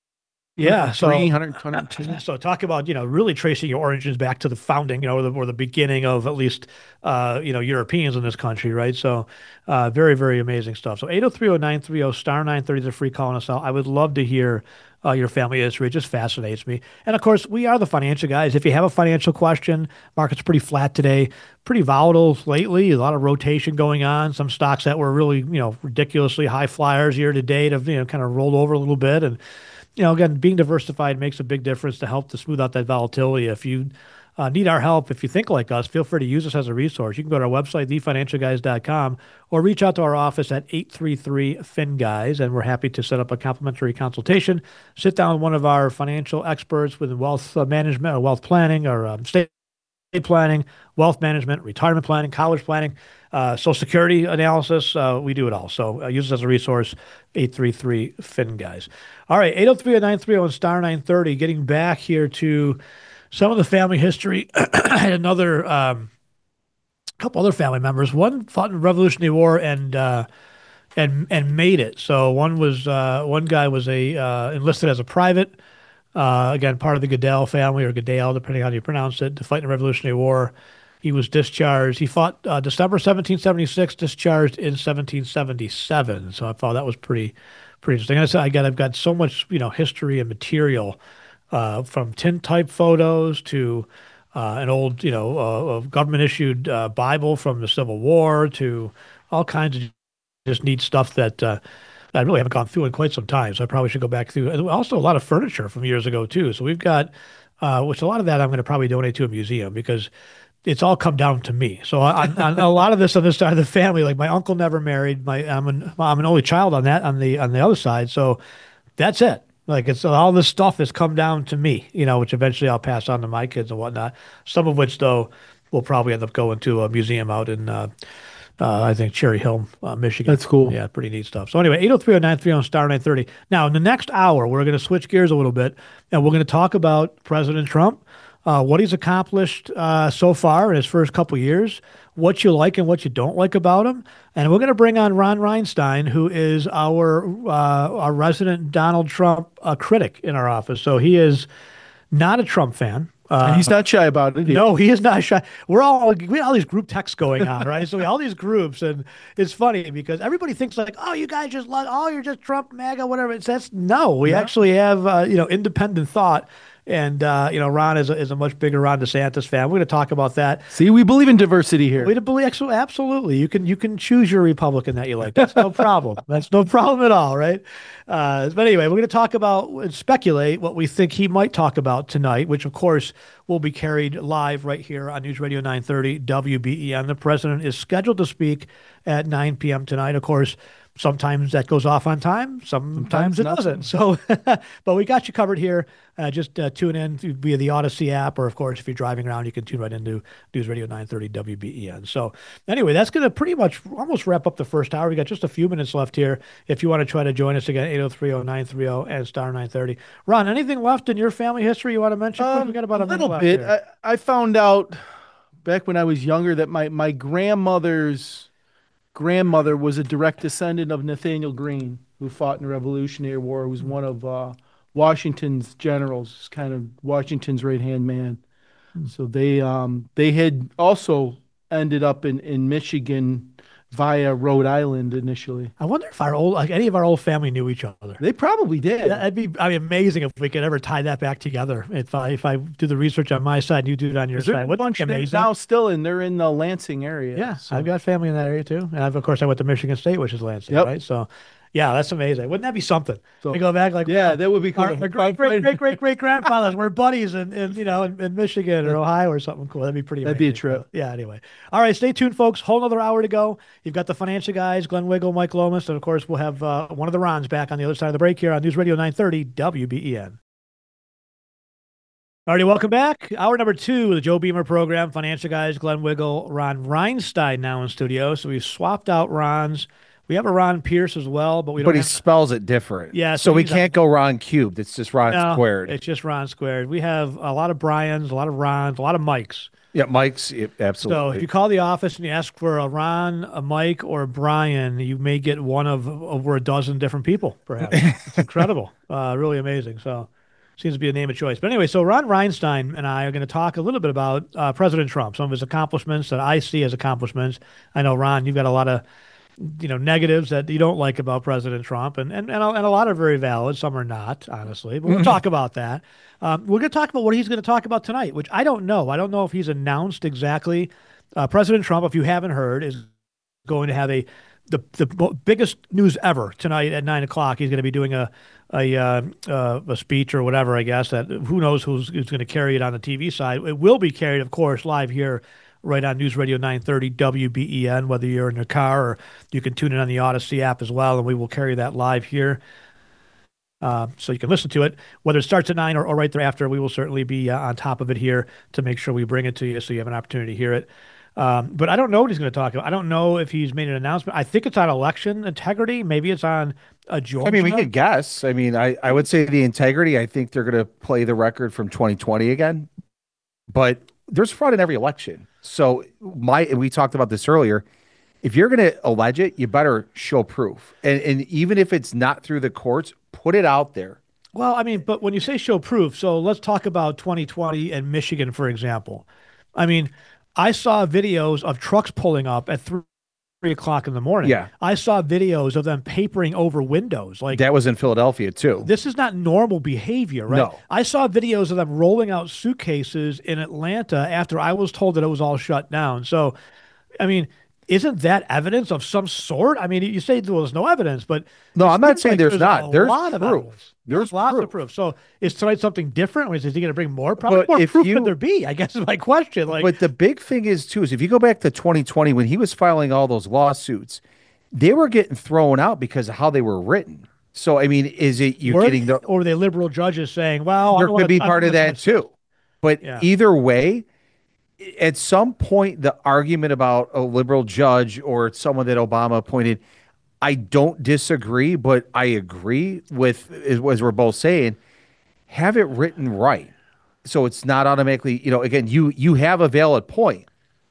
Yeah, so three hundred, one hundred two. So talk about, you know, really tracing your origins back to the founding, you know, or the, or the beginning of at least, uh, you know, Europeans in this country, right? So uh, very, very amazing stuff. So eight oh three oh nine three oh, star nine thirty is a free calling us out. I would love to hear uh, your family history. It just fascinates me. And of course, we are the financial guys. If you have a financial question, market's pretty flat today, pretty volatile lately, a lot of rotation going on. Some stocks that were really, you know, ridiculously high flyers year to date have, you know, kind of rolled over a little bit. And you know, again, being diversified makes a big difference to help to smooth out that volatility. If you uh, need our help, if you think like us, feel free to use us as a resource. You can go to our website, the financial guys dot com, or reach out to our office at eight three three fin guys, and we're happy to set up a complimentary consultation. Sit down with one of our financial experts with wealth uh, management or wealth planning or um, state planning, wealth management, retirement planning, college planning, uh, Social Security analysis. Uh, we do it all. So uh, use us as a resource, eight three three fin guys. All right, eight oh three oh nine three oh and star nine thirty. Getting back here to some of the family history. I had another um, couple other family members. One fought in the Revolutionary War and uh, and and made it. So one was uh, one guy was a uh, enlisted as a private. Uh, again, part of the Goodell family or Goodale, depending on how you pronounce it, to fight in the Revolutionary War. He was discharged. He fought uh, December seventeen seventy-six, discharged in seventeen seventy-seven. So I thought that was pretty, pretty interesting. And I said, I got, I've got so much, you know, history and material uh, from tintype photos to uh, an old, you know, uh, government issued uh, Bible from the Civil War to all kinds of just neat stuff that uh, I really haven't gone through in quite some time. So I probably should go back through. And also a lot of furniture from years ago too. So we've got, uh, which a lot of that I'm going to probably donate to a museum because it's all come down to me. So on, on a lot of this on this side of the family, like my uncle never married. My I'm an I'm an only child on that on the on the other side. So that's it. Like it's all this stuff has come down to me, you know, which eventually I'll pass on to my kids and whatnot. Some of which though will probably end up going to a museum out in uh, uh, I think Cherry Hill, uh, Michigan. That's cool. Yeah, pretty neat stuff. So anyway, eight oh three oh nine three oh star nine thirty. Now in the next hour, we're going to switch gears a little bit and we're going to talk about President Trump. Uh, what he's accomplished uh, so far in his first couple of years, what you like and what you don't like about him. And we're going to bring on Ron Reinstein, who is our uh, our resident Donald Trump uh, critic in our office. So he is not a Trump fan. Uh, and he's not shy about it. Either. No, he is not shy. We're all we have all these group texts going on, right? So we have all these groups, and it's funny because everybody thinks like, oh, you guys just love, oh, you're just Trump, MAGA, whatever. It's that's no, we yeah. actually have uh, you know independent thought. And, uh, you know, Ron is a, is a much bigger Ron DeSantis fan. We're going to talk about that. See, we believe in diversity here. We believe absolutely. You can you can choose your Republican that you like. That's no problem. That's no problem at all, right? Uh, but anyway, we're going to talk about and speculate what we think he might talk about tonight, which, of course, will be carried live right here on News Radio nine thirty W B E N. The president is scheduled to speak at nine p.m. tonight. Of course, sometimes that goes off on time. Sometimes, sometimes it doesn't. So, but we got you covered here. Uh, just uh, tune in via the Odyssey app, or of course, if you're driving around, you can tune right into News Radio nine thirty W B E N. So anyway, that's going to pretty much almost wrap up the first hour. We got just a few minutes left here. If you want to try to join us again, eight oh three oh nine three oh and star nine thirty. Ron, anything left in your family history you want to mention? Um, we got about a, a little minute bit. left I, I found out back when I was younger that my, my grandmother's grandmother was a direct descendant of Nathaniel Greene, who fought in the Revolutionary War, who was one of uh, Washington's generals, kind of Washington's right-hand man. Hmm. So they um, they had also ended up in, in Michigan via Rhode Island initially. I wonder if our old, like any of our old family knew each other. They probably did. That'd be, I mean, amazing if we could ever tie that back together. If I if I do the research on my side, and you do it on your side. What bunch amazing. Now still in, they're in the Lansing area. Yeah, so. I've got family in that area too, and I've, of course I went to Michigan State, which is Lansing, yep. right? So. Yeah, that's amazing. Wouldn't that be something? So, we go back like yeah, that would be cool. Our, our great, great, great, great, great grandfathers were buddies in, in you know in, in Michigan or Ohio or something cool. That'd be pretty. That'd amazing. be a trip. So, yeah. Anyway, all right. Stay tuned, folks. Whole another hour to go. You've got the financial guys, Glenn Wiggle, Mike Lomas, and of course we'll have uh, one of the Rons back on the other side of the break here on News Radio nine thirty W B E N. Alrighty, welcome back. Hour number two of the Joe Beamer program. Financial guys, Glenn Wiggle, Ron Reinstein now in studio. So we've swapped out Ron's. We have a Ron Pierce as well, but we don't. But he have... spells it different. Yeah, so, so we can't a... go Ron cubed. It's just Ron no, squared. It's just Ron squared. We have a lot of Brians, a lot of Rons, a lot of Mikes. Yeah, Mike's yeah, absolutely. So if you call the office and you ask for a Ron, a Mike, or a Brian, you may get one of over a dozen different people. Perhaps it's incredible, uh, really amazing. So seems to be a name of choice. But anyway, so Ron Reinstein and I are going to talk a little bit about uh, President Trump, some of his accomplishments that I see as accomplishments. I know, Ron, you've got a lot of you know negatives that you don't like about President Trump, and and and a, and a lot are very valid. Some are not, honestly. But we'll talk about that. Um, we're going to talk about what he's going to talk about tonight, which I don't know. I don't know if he's announced exactly. Uh, President Trump, if you haven't heard, is going to have a the the biggest news ever tonight at nine o'clock. He's going to be doing a a uh, uh, a speech or whatever. I guess that who knows who's, who's going to carry it on the T V side. It will be carried, of course, live here. Right on News Radio nine thirty W B E N, whether you're in your car or you can tune in on the Odyssey app as well, and we will carry that live here. Uh, so you can listen to it. Whether it starts at nine or, or right thereafter, we will certainly be uh, on top of it here to make sure we bring it to you so you have an opportunity to hear it. Um, but I don't know what he's going to talk about. I don't know if he's made an announcement. I think it's on election integrity. Maybe it's on uh, Georgia. I mean, we could guess. I mean, I, I would say the integrity, I think they're going to play the record from twenty twenty again. But there's fraud in every election. So my we talked about this earlier. If you're going to allege it, you better show proof. And, and even if it's not through the courts, put it out there. Well, I mean, but when you say show proof, so let's talk about twenty twenty and Michigan, for example. I mean, I saw videos of trucks pulling up at three, three o'clock in the morning. Yeah. I saw videos of them papering over windows. Like that was in Philadelphia too. This is not normal behavior, right? No. I saw videos of them rolling out suitcases in Atlanta after I was told that it was all shut down. So, I mean, isn't that evidence of some sort? I mean, you say well, there's no evidence, but no, I'm not seems saying like there's not. A There's lot of proof. evidence. There's lots proof. of proof. So is tonight something different? Or is he going to bring more? Probably But more if proof you- could there be? I guess is my question. Like, But the big thing is too is if you go back to twenty twenty when he was filing all those lawsuits, they were getting thrown out because of how they were written. So I mean, is it you were getting they, the or were they liberal judges saying, "Well, I there don't could wanna- be I part don't of wanna that touch too. But Yeah. either way, at some point, the argument about a liberal judge or someone that Obama appointed, I don't disagree, but I agree with, as as we're both saying, have it written right. So it's not automatically, you know, again, you you have a valid point.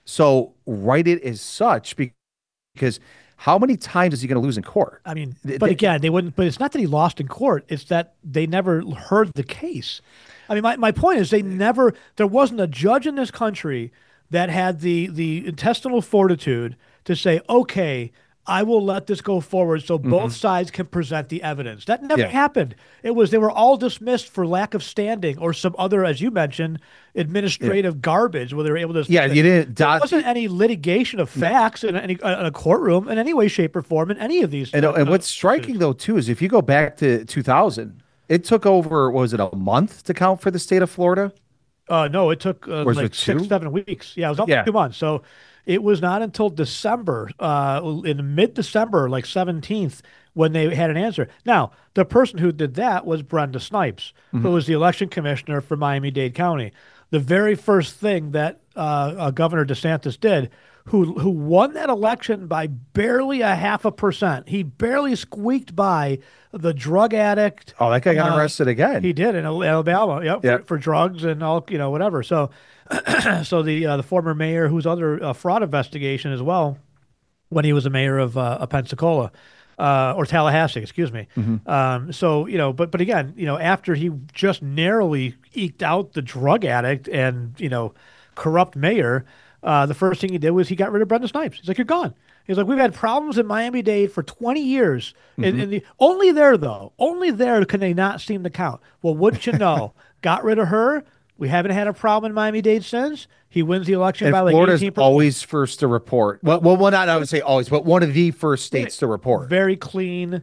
So write it as such be- because how many times is he going to lose in court? I mean, Th- but they- again, they wouldn't. But it's not that he lost in court. It's that they never heard the case. I mean, my, my point is they never. There wasn't a judge in this country that had the the intestinal fortitude to say, "Okay, I will let this go forward, so both sides can present the evidence." That never Yeah. happened. It was they were all dismissed for lack of standing or some other, as you mentioned, administrative garbage where they were able to. Yeah, you didn't. There Dot, wasn't any litigation of facts in any in a courtroom in any way, shape, or form in any of these. And, uh, and what's striking though too is if you go back to two thousand, it took over what was it a month to count for the state of Florida? Uh, no, it took uh, Was like it six, two? seven weeks. Yeah, it was up Yeah. to two months. So it was not until December, uh, in mid-December, like seventeenth, when they had an answer. Now, the person who did that was Brenda Snipes, Mm-hmm. who was the election commissioner for Miami-Dade County. The very first thing that uh, uh, Governor DeSantis did, who who won that election by barely a half a percent. He barely squeaked by the drug addict. Oh, that guy got Uh, arrested again. He did in Al- Alabama, yep, Yep. For, for drugs and all, you know, whatever. So, so the uh, the former mayor, whose other uh, fraud investigation as well, when he was a mayor of, uh, of Pensacola, uh, or Tallahassee, excuse me. Um, so you know, but but again, you know, after he just narrowly eked out the drug addict and you know, corrupt mayor, uh, the first thing he did was he got rid of Brenda Snipes. He's like, "You're gone." He's like, "We've had problems in Miami-Dade for twenty years. And, and the, only there, though, only there can they not seem to count." Well, wouldn't you know? Got rid of her. We haven't had a problem in Miami-Dade since. He wins the election And by like Florida's eighteen percent. always first to report. Well, well, well, not I would say always, but one of the first states to report. Very clean,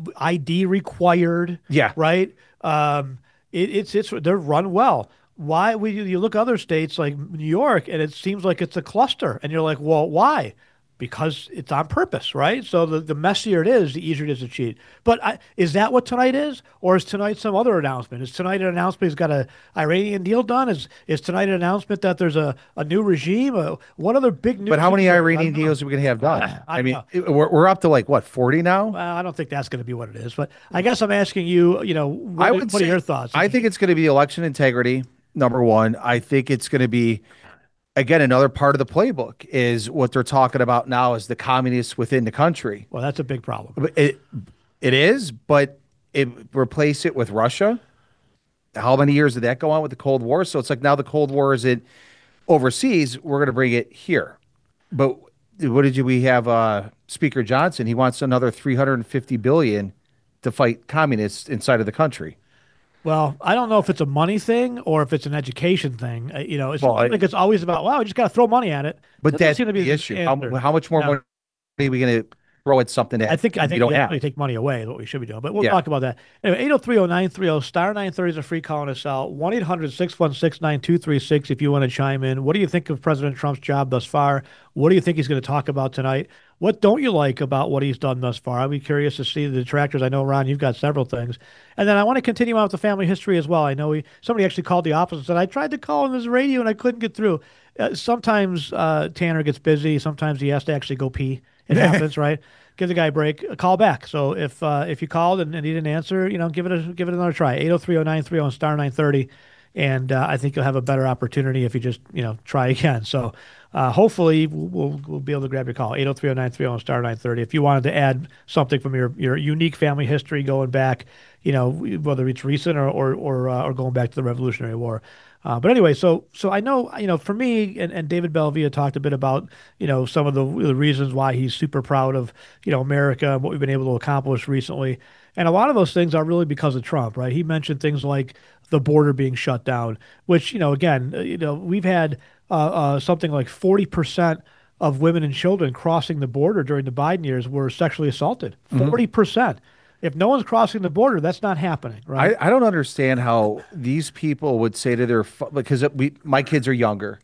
I D required. Yeah. Right. Um, it, it's it's they're run well. Why we you look other states like New York and it seems like it's a cluster, and you're like, well, why? Because it's on purpose, right? So the, the messier it is, the easier it is to cheat. But I, is that what tonight is, or is tonight some other announcement? Is tonight an announcement he's got a Iranian deal done? Is is tonight an announcement that there's a, a new regime? Uh, what other big news? But how many is there? I Iranian don't know. deals are we going to have done? I I, mean, know. it- we're, we're up to like, what, forty now? Well, I don't think that's going to be what it is, but I guess I'm asking you. You know, what, I would what say, are your thoughts? I think it's going to be election integrity, number one. I think it's going to be, again, another part of the playbook is what they're talking about now is the communists within the country. Well, that's a big problem. But It, it is, but it replace it with Russia. How many years did that go on with the Cold War? So it's like now the Cold War is it overseas. We're going to bring it here. But what did you, we have uh, Speaker Johnson. He wants another three hundred fifty billion to fight communists inside of the country. Well, I don't know if it's a money thing or if it's an education thing. Uh, you know, it's Well, I- like it's always about, wow, we just got to throw money at it. But Doesn't that's seem to be the issue. How, answer. how much more No. money are we going to throw at something that I think I we think don't we have? actually take money away is what we should be doing. But we'll Yeah. talk about that. Anyway, eight oh three oh nine three oh, star nine thirty is a free call in a cell. one eight hundred six one six nine two three six if you want to chime in. What do you think of President Trump's job thus far? What do you think he's going to talk about tonight? What don't you like about what he's done thus far? I'd be curious to see the detractors. I know, Ron, you've got several things. And then I want to continue on with the family history as well. I know we, somebody actually called the office and said, I tried to call on his radio and I couldn't get through. Uh, sometimes uh, Tanner gets busy. Sometimes he has to actually go pee. It happens, right? Give the guy a break. A call back. So if uh, if you called and, and he didn't answer, you know, give it a give it another try. eight oh three oh nine three oh and star nine thirty. And uh, I think you'll have a better opportunity if you just, you know, try again. So uh, hopefully we'll, we'll be able to grab your call. eight oh three oh nine three oh and star nine thirty. If you wanted to add something from your, your unique family history going back, you know, whether it's recent or or or, uh, or going back to the Revolutionary War. Uh, but anyway, so so I know, you know, for me, and, and David Belvia talked a bit about, you know, some of the, the reasons why he's super proud of, you know, America and what we've been able to accomplish recently. And a lot of those things are really because of Trump, right? He mentioned things like the border being shut down, which, you know, again, uh, you know, we've had uh, uh, something like forty percent of women and children crossing the border during the Biden years were sexually assaulted. forty percent. If no one's crossing the border, that's not happening, right? I, I don't understand how these people would say to their fu- because we my kids are younger,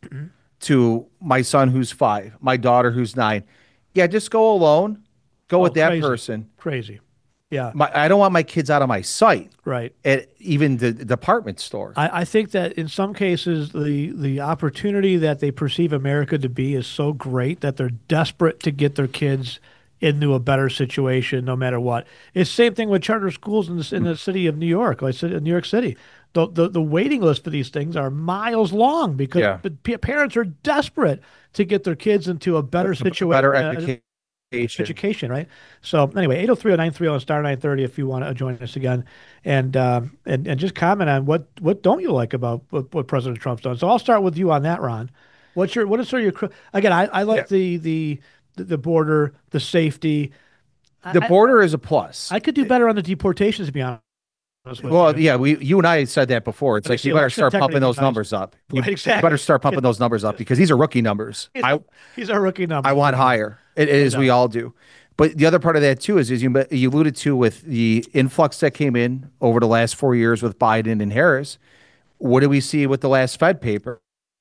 to my son who's five, my daughter who's nine. Yeah, just go alone, go Oh, with that crazy. person. Crazy. Yeah. My, I don't want my kids out of my sight Right. at even the department store. I, I think that in some cases, the the opportunity that they perceive America to be is so great that they're desperate to get their kids into a better situation, no matter what. It's the same thing with charter schools in the, in the city of New York, like New York City. The, the the waiting list for these things are miles long because Yeah. the p- parents are desperate to get their kids into a better situation, Better uh, education. education, right? So anyway, eight oh three oh nine three oh and star nine thirty if you want to join us again, and um, and and just comment on what what don't you like about what, what President Trump's done. So I'll start with you on that, Ron. What's your what is sort of your cri- again? I, I like the the the border, the safety. The I- border is a plus. I could do better on the deportations, to be honest with Well, you. yeah, we you and I said that before. It's But I like see you a better lot- start pumping those technically, numbers up. You Right, exactly. better start pumping those numbers up because these are rookie numbers. I He's a rookie number. I want higher. It is, we all do. But the other part of that too is, is you you alluded to with the influx that came in over the last four years with Biden and Harris. What do we see with the last Fed paper?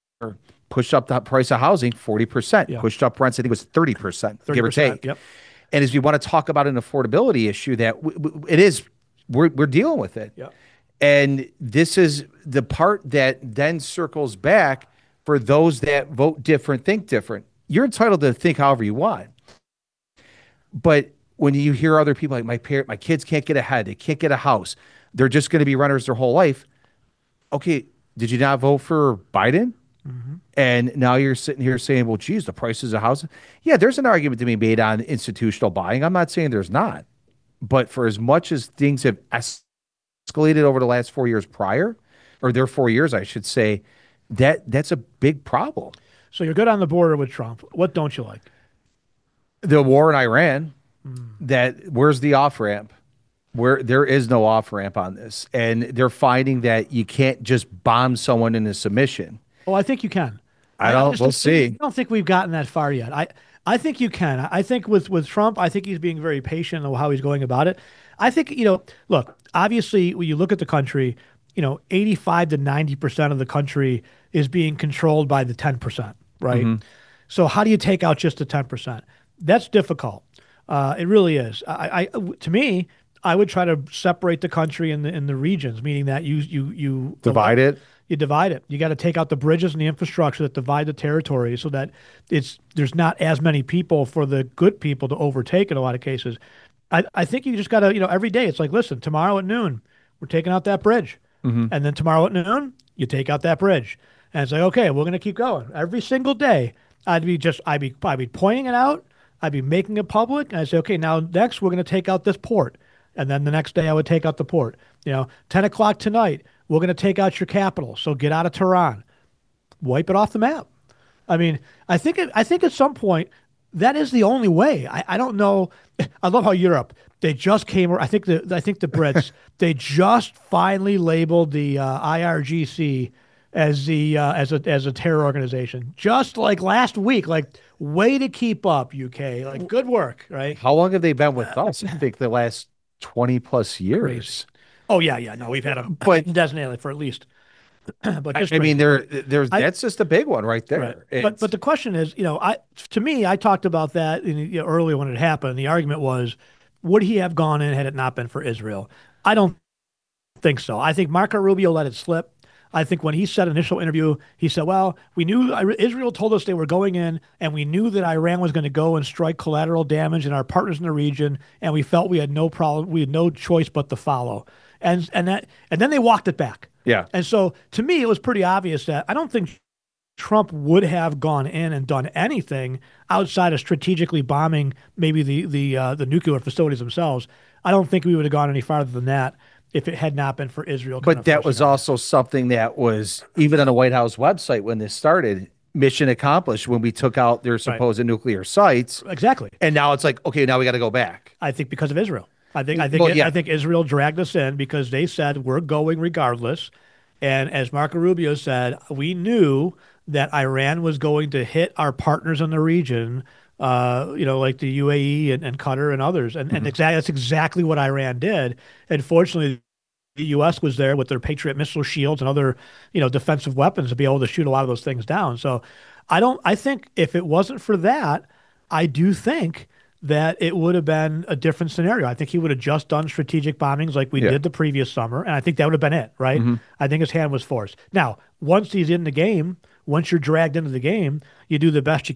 Pushed up the price of housing forty percent. Yeah. Pushed up rents, I think it was thirty percent, give or thirty percent, take. Yep. And as we want to talk about an affordability issue, that w- w- it is, we're we're dealing with it. Yep. And this is the part that then circles back for those that vote different, think different. You're entitled to think however you want. But when you hear other people like my parent, my kids can't get ahead, they can't get a house, they're just going to be renters their whole life. Okay, did you not vote for Biden? And now you're sitting here saying, well, geez, the prices of houses. Yeah, there's an argument to be made on institutional buying. I'm not saying there's not. But for as much as things have escalated over the last four years prior, or their four years, I should say, that that's a big problem. So you're good on the border with Trump. What don't you like? The war in Iran, that where's the off ramp? Where there is no off ramp on this. And they're finding that you can't just bomb someone into submission. Oh, I think you can. I don't, just we'll think- see. I don't think we've gotten that far yet. I, I think you can. I think with, with Trump, I think he's being very patient on how he's going about it. I think, you know, look, obviously, when you look at the country, you know, eighty-five to ninety percent of the country is being controlled by the ten percent, right? So how do you take out just the ten percent? That's difficult. Uh, it really is. I, I, to me, I would try to separate the country in the in the regions, meaning that you you you Divide it. You divide it. You got to take out the bridges and the infrastructure that divide the territory, so that it's there's not as many people for the good people to overtake in a lot of cases. I, I think you just got to, you know, every day it's like, listen, tomorrow at noon, we're taking out that bridge. And then tomorrow at noon, you take out that bridge. And it's like, okay, we're going to keep going. Every single day, I'd be just, I'd be, I'd be pointing it out. I'd be making it public. And I'd say, okay, now next we're going to take out this port. And then the next day I would take out the port. You know, ten o'clock tonight, we're going to take out your capital. So get out of Tehran, wipe it off the map. I mean, I think it, I think at some point that is the only way. I, I don't know. I love how Europe, they just came. I think the I think the Brits they just finally labeled the uh, I R G C as the uh, as a as a terror organization. Just like last week, like way to keep up, U K. Like good work, right? How long have they been with us? I think the last twenty plus years. Crazy. Oh yeah, yeah. No, we've had them but designated for at least. But I, I mean, there, there's I, that's just a big one right there. Right. But but the question is, you know, I to me, I talked about that in, you know, earlier when it happened. The argument was, would he have gone in had it not been for Israel? I don't think so. I think Marco Rubio let it slip. I think when he said initial interview, he said, well, we knew Israel told us they were going in, and we knew that Iran was going to go and strike collateral damage in our partners in the region, and we felt we had no problem, we had no choice but to follow. And and that and then they walked it back. Yeah. And so to me, it was pretty obvious that I don't think Trump would have gone in and done anything outside of strategically bombing maybe the the uh, the nuclear facilities themselves. I don't think we would have gone any farther than that if it had not been for Israel. But that was also something that was, even on the White House website when this started, mission accomplished when we took out their supposed right. nuclear sites. Exactly. And now it's like, okay, now we got to go back. I think because of Israel. I think I think well, yeah. I think Israel dragged us in because they said we're going regardless. And as Marco Rubio said, we knew that Iran was going to hit our partners in the region, uh, you know, like the U A E and, and Qatar and others. And, mm-hmm. and exactly that's exactly what Iran did. And fortunately, the U S was there with their Patriot missile shields and other, you know, defensive weapons to be able to shoot a lot of those things down. So I don't I think if it wasn't for that, I do think that it would have been a different scenario. I think he would have just done strategic bombings like we yeah. did the previous summer, and I think that would have been it, right? Mm-hmm. I think his hand was forced. Now, once he's in the game, once you're dragged into the game, you do the best you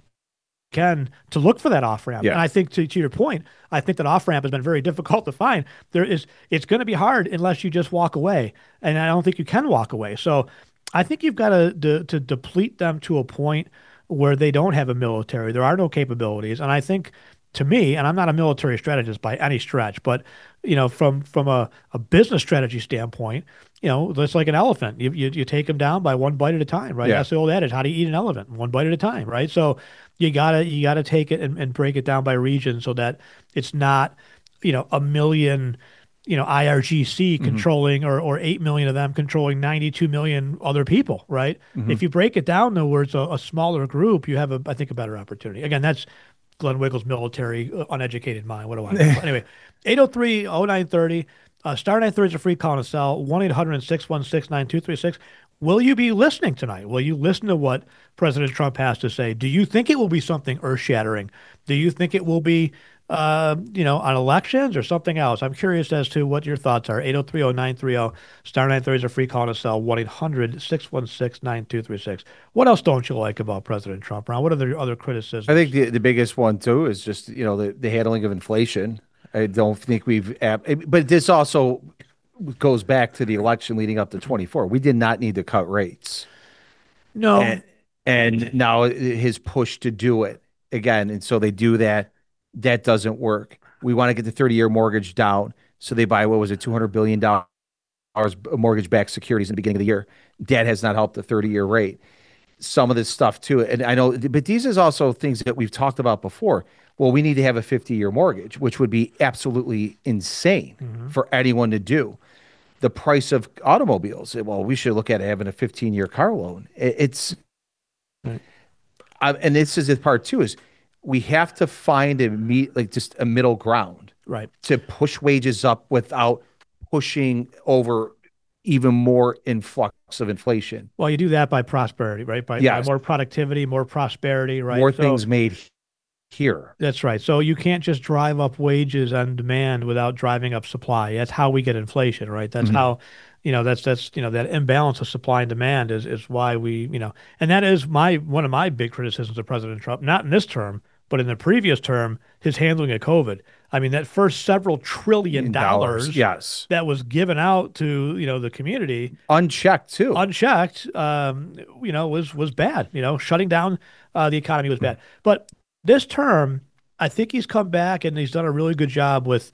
can to look for that off-ramp. Yeah. And I think, to, to your point, I think that off-ramp has been very difficult to find. There is, it's going to be hard unless you just walk away, and I don't think you can walk away. So I think you've got to, to, to deplete them to a point where they don't have a military. There are no capabilities, and I think – to me, and I'm not a military strategist by any stretch, but you know, from from a, a business strategy standpoint, you know, it's like an elephant. You, you you take them down by one bite at a time, right? Yeah. That's the old adage. How do you eat an elephant? One bite at a time, right? So you gotta you gotta take it and, and break it down by region so that it's not, you know, a million, you know, I R G C controlling mm-hmm. or or eight million of them controlling ninety-two million other people, right? Mm-hmm. If you break it down though, where it's a, a smaller group, you have a I think a better opportunity. Again, that's Glenn Wiggle's military, uh, uneducated mind. What do I know? Anyway, eight oh three oh nine thirty. Uh, Star nine thirty is a free call and cell, one eight hundred six one six nine two three six. Will you be listening tonight? Will you listen to what President Trump has to say? Do you think it will be something earth-shattering? Do you think it will be, uh, you know, on elections or something else? I'm curious as to what your thoughts are. eight oh three oh nine thirty. Star nine thirty is a free call and cell, one eight hundred six one six nine two three six. What else don't you like about President Trump, Ron? What are the other criticisms? I think the, the biggest one, too, is just, you know, the, the handling of inflation. I don't think we've, but this also goes back to the election leading up to twenty-four. We did not need to cut rates. No. And, and now his push to do it again. And so they do that. That doesn't work. We want to get the thirty-year mortgage down. So they buy, what was it, two hundred billion dollars mortgage-backed securities in the beginning of the year. That has not helped the thirty-year rate. Some of this stuff, too. And I know, but these is also things that we've talked about before. Well, we need to have a fifty-year mortgage, which would be absolutely insane mm-hmm. for anyone to do. The price of automobiles, well, we should look at having a fifteen-year car loan. It's, right. I, and this is the part, too, is we have to find a meet, like just a middle ground, right, to push wages up without pushing over even more influx of inflation. Well, you do that by prosperity, right? By, yes. by more productivity, more prosperity, right? More so, things made here. That's right. So you can't just drive up wages on demand without driving up supply. That's how we get inflation, right? That's mm-hmm. how, you know, that's that's you know that imbalance of supply and demand is is why we, you know, and that is my one of my big criticisms of President Trump, not in this term, but in the previous term, his handling of COVID. I mean, that first several trillion dollars, dollars yes, that was given out to, you know, the community, unchecked too, unchecked, um, you know, was was bad. You know, shutting down uh, the economy was bad. But this term, I think he's come back and he's done a really good job with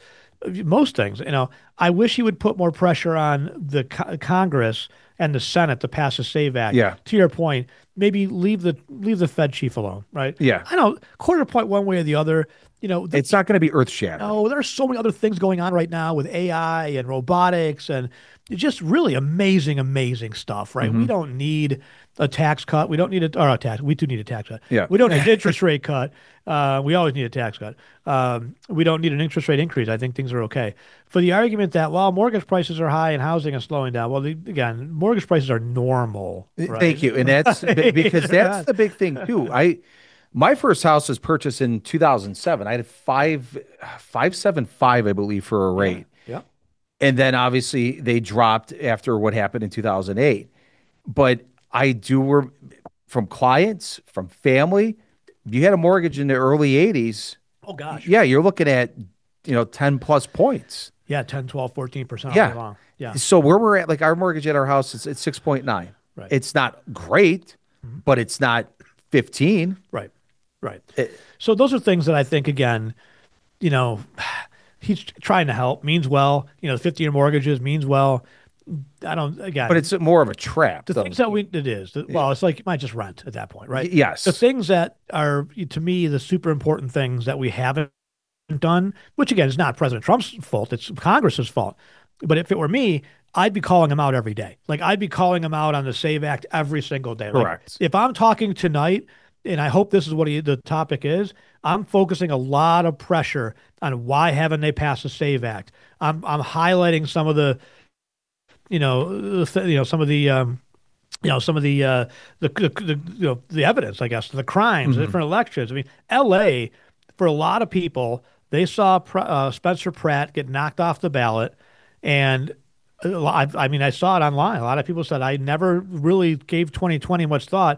most things. You know, I wish he would put more pressure on the co- Congress and the Senate to pass a SAVE Act. Yeah. To your point, maybe leave the leave the Fed chief alone, right? Yeah. I don't quarter point one way or the other. You know, the, It's not going to be earth shattering. no, there are so many other things going on right now with A I and robotics and just really amazing, amazing stuff, right? Mm-hmm. We don't need a tax cut. We don't need a, or a tax. We do need a tax cut. Yeah. We don't need an interest rate cut. Uh, we always need a tax cut. Um, we don't need an interest rate increase. I think things are okay. For the argument that, well, mortgage prices are high and housing is slowing down. Well, the, again, mortgage prices are normal. Right? Thank you. And that's because that's the big thing too. I, my first house was purchased in two thousand seven. I had five, five, seven, five, I believe, for a rate. Yeah. And then obviously they dropped after what happened in two thousand eight. But I do, re- from clients, from family, if you had a mortgage in the early eighties, Oh, gosh. yeah, you're looking at, you know, ten plus points. Yeah, ten, twelve, fourteen percent all Yeah. day long. Yeah. So where we're at, like our mortgage at our house is it's six point nine. Right. It's not great, but it's not fifteen. Right. Right. It- So those are things that I think, again, you know, he's trying to help, means well. You know, fifty-year mortgages means well. I don't, again. But it's more of a trap. the though. things that we, it is. The- Well, it's like you might just rent at that point, right? Y- yes. The things that are, to me, the super important things that we haven't done, which again is not President Trump's fault, it's Congress's fault. But if it were me, I'd be calling him out every day. Like I'd be calling him out on the SAVE Act every single day. Like, Correct. if I'm talking tonight, and I hope this is what he, the topic is, I'm focusing a lot of pressure on why haven't they passed the SAVE Act. I'm I'm highlighting some of the, you know, the, th- you know, some of the, um, you know, some of the, uh, the, the, the, you know, the evidence, I guess, the crimes, the different elections. I mean, L A, for a lot of people, they saw Pr- uh, Spencer Pratt get knocked off the ballot, and a lot- I, I mean, I saw it online. A lot of people said I never really gave twenty twenty much thought.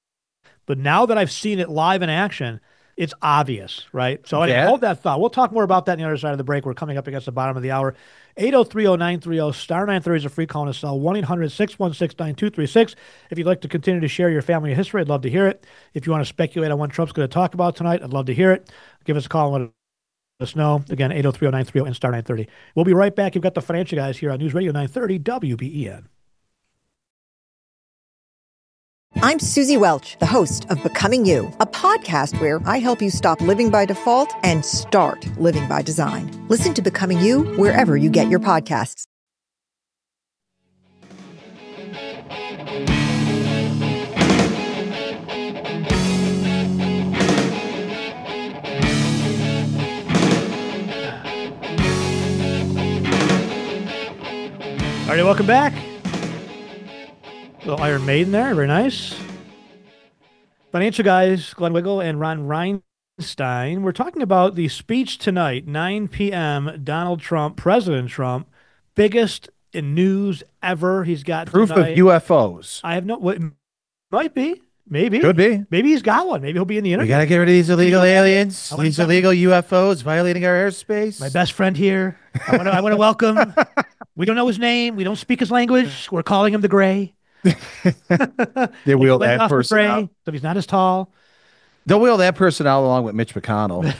But now that I've seen it live in action, it's obvious, right? So anyway, Yeah. hold that thought. We'll talk more about that on the other side of the break. We're coming up against the bottom of the hour. eight oh three oh nine three oh, star nine thirty is a free call and a cell, one eight hundred six one six nine two three six. If you'd like to continue to share your family history, I'd love to hear it. If you want to speculate on what Trump's going to talk about tonight, I'd love to hear it. Give us a call and let us know. Again, eight oh three oh nine three oh and star nine thirty. We'll be right back. You've got the Financial Guys here on News Radio nine thirty W B E N. I'm Susie Welch, the host of Becoming You, a podcast where I help you stop living by default and start living by design. Listen to Becoming You wherever you get your podcasts. All right, welcome back. Little Iron Maiden there, very nice. Financial Guys, Glenn Wiggle and Ron Reinstein. We're talking about the speech tonight, nine p.m. Donald Trump, President Trump, biggest in news ever. He's got Proof tonight. of U F Os. I have no. What, might be, maybe, Could be. Maybe he's got one. Maybe he'll be in the We interview. got to get rid of these illegal aliens, I wanna these talk- illegal U F Os violating our airspace. My best friend here. I want to. I want to welcome. We don't know his name. We don't speak his language. We're calling him the Gray. They wheel Let that off the person Gray, out. so he's not as tall. They'll wheel that person out along with Mitch McConnell.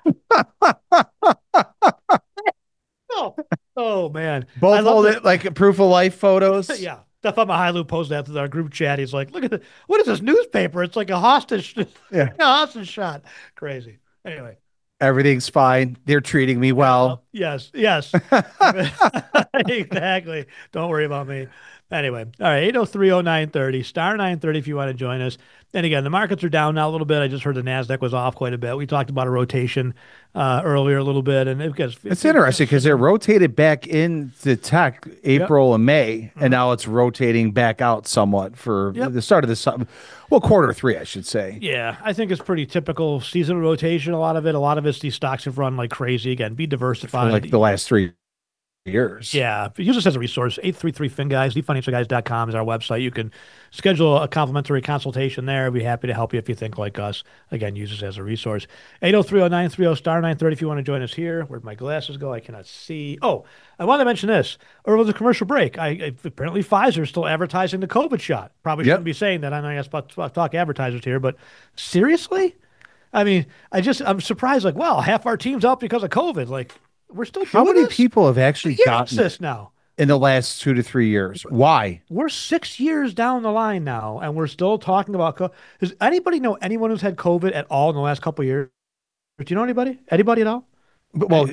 Oh, oh man. I Both love hold that- it like proof of life photos. Yeah. Stefan Mahailu posted that to our group chat. He's like, look at the, what is this newspaper? It's like a hostage, Yeah. a hostage shot. Crazy. Anyway. Everything's fine. They're treating me well. Yes. Yes. Exactly. Don't worry about me. Anyway. All right. eight oh three oh nine thirty, star nine thirty if you want to join us. And again, the markets are down now a little bit. I just heard the NASDAQ was off quite a bit. We talked about a rotation uh, earlier a little bit. And it gets, It's interesting because they're rotated back into tech April and May, and now it's rotating back out somewhat for Yep. the start of this, well, quarter three, I should say. Yeah, I think it's pretty typical seasonal rotation. A lot of it, a lot of it's these stocks have run like crazy. Again, be For diversified. like the last three years. Yeah, use this as a resource. eight three three FinGuys, the financial guys dot com is our website. You can schedule a complimentary consultation there. We'd be happy to help you if you think like us. Again, use this as a resource. eight oh three oh nine three oh, star nine thirty if you want to join us here. Where'd my glasses go? I cannot see. Oh, I wanted to mention this. Over the commercial break, I, I apparently Pfizer is still advertising the COVID shot. Probably Yep. shouldn't be saying that. I know I guess about to talk advertisers here, but seriously? I mean, I just, I'm surprised, like, wow, half our team's out because of COVID. Like, We're still How doing many this? people have actually Yes, gotten this now? in the last two to three years? Why? We're six years down the line now, and we're still talking about COVID. Does anybody know anyone who's had COVID at all in the last couple of years? Do you know anybody? Anybody at all? But, well,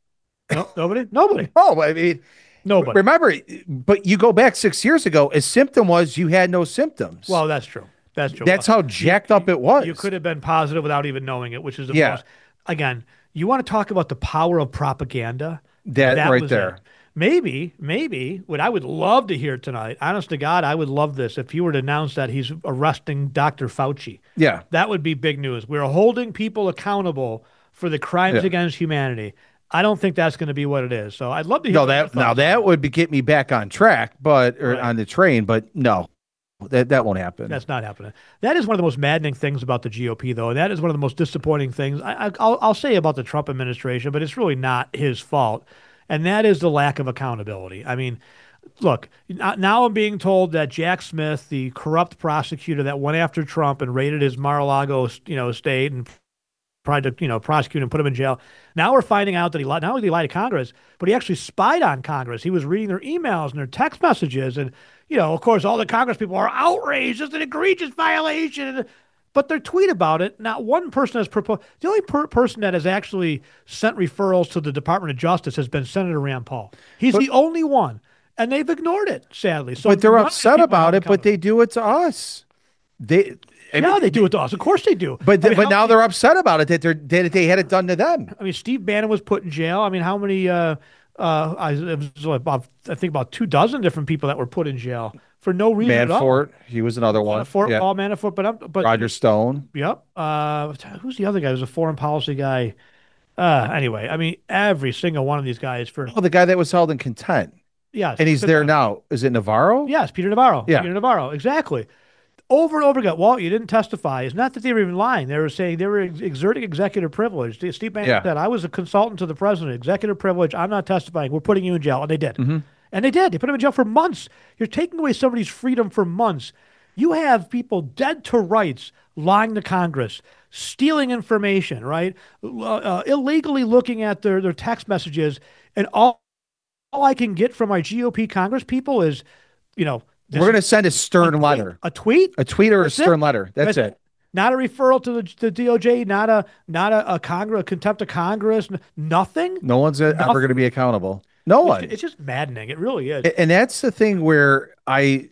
no, nobody? Nobody. Oh, I mean, nobody. Remember, but you go back six years ago, a symptom was you had no symptoms. Well, that's true. That's true. That's how jacked up it was. You could have been positive without even knowing it, which is the Yeah. most. Again, you want to talk about the power of propaganda? That right was there. it. Maybe, maybe what I would love to hear tonight, honest to God, I would love this if you were to announce that he's arresting Doctor Fauci. Yeah. That would be big news. We're holding people accountable for the crimes Yeah. against humanity. I don't think that's going to be what it is. So I'd love to hear. No, that now that would be, get me back on track, but or Right. on the train, but no, that that won't happen. That's not happening. That is one of the most maddening things about the G O P, though, and that is one of the most disappointing things I, I, I'll, I'll say about the Trump administration, but it's really not his fault, and that is the lack of accountability. I mean, look, n- now I'm being told that Jack Smith, the corrupt prosecutor that went after Trump and raided his Mar-a-Lago, you know, estate and tried to, you know, prosecute and put him in jail. Now we're finding out that he lied. Not only did he lie to Congress, but he actually spied on Congress. He was reading their emails and their text messages. And, you know, of course, all the Congress people are outraged. It's an egregious violation. But their tweet about it, not one person has proposed. The only per- person that has actually sent referrals to the Department of Justice has been Senator Rand Paul. He's But- the only one. And they've ignored it, sadly. So but they're none of these upset people about are it, but they do it to us. They I now mean, they do it to us. Of course they do. But I mean, but how now many- they're upset about it that they're that they had it done to them. I mean, Steve Bannon was put in jail. I mean, how many? Uh, uh, I, it was about, I think about two dozen different people that were put in jail for no reason at all. Manafort, he was another one. Manafort, Yeah. Paul Manafort, but I'm, but Roger Stone. Yep. Uh, who's the other guy? Who's a foreign policy guy? Uh, anyway, I mean, every single one of these guys for Oh, the guy that was held in contempt. yes, And he's there now. Is it Navarro? Yes, Peter Navarro. Yeah. Peter Navarro, exactly. Over and over again. Well, you didn't testify. It's not that they were even lying. They were saying they were ex- exerting executive privilege. Steve Bannon Yeah. said, I was a consultant to the president. Executive privilege. I'm not testifying. We're putting you in jail. And they did. Mm-hmm. And they did. They put him in jail for months. You're taking away somebody's freedom for months. You have people dead to rights lying to Congress, stealing information, right? Uh, uh, illegally looking at their, their text messages. And all, all I can get from my G O P Congress people is, you know, this- We're going to send a stern letter. a tweet, A tweet or a That's it. stern letter. That's, That's it. not a referral to the, the D O J, not a not a, a Congress, a contempt of Congress, n- nothing. No one's ever Nothing. going to be accountable. No one. It's, it's just maddening. It really is. A- And that's the thing where I,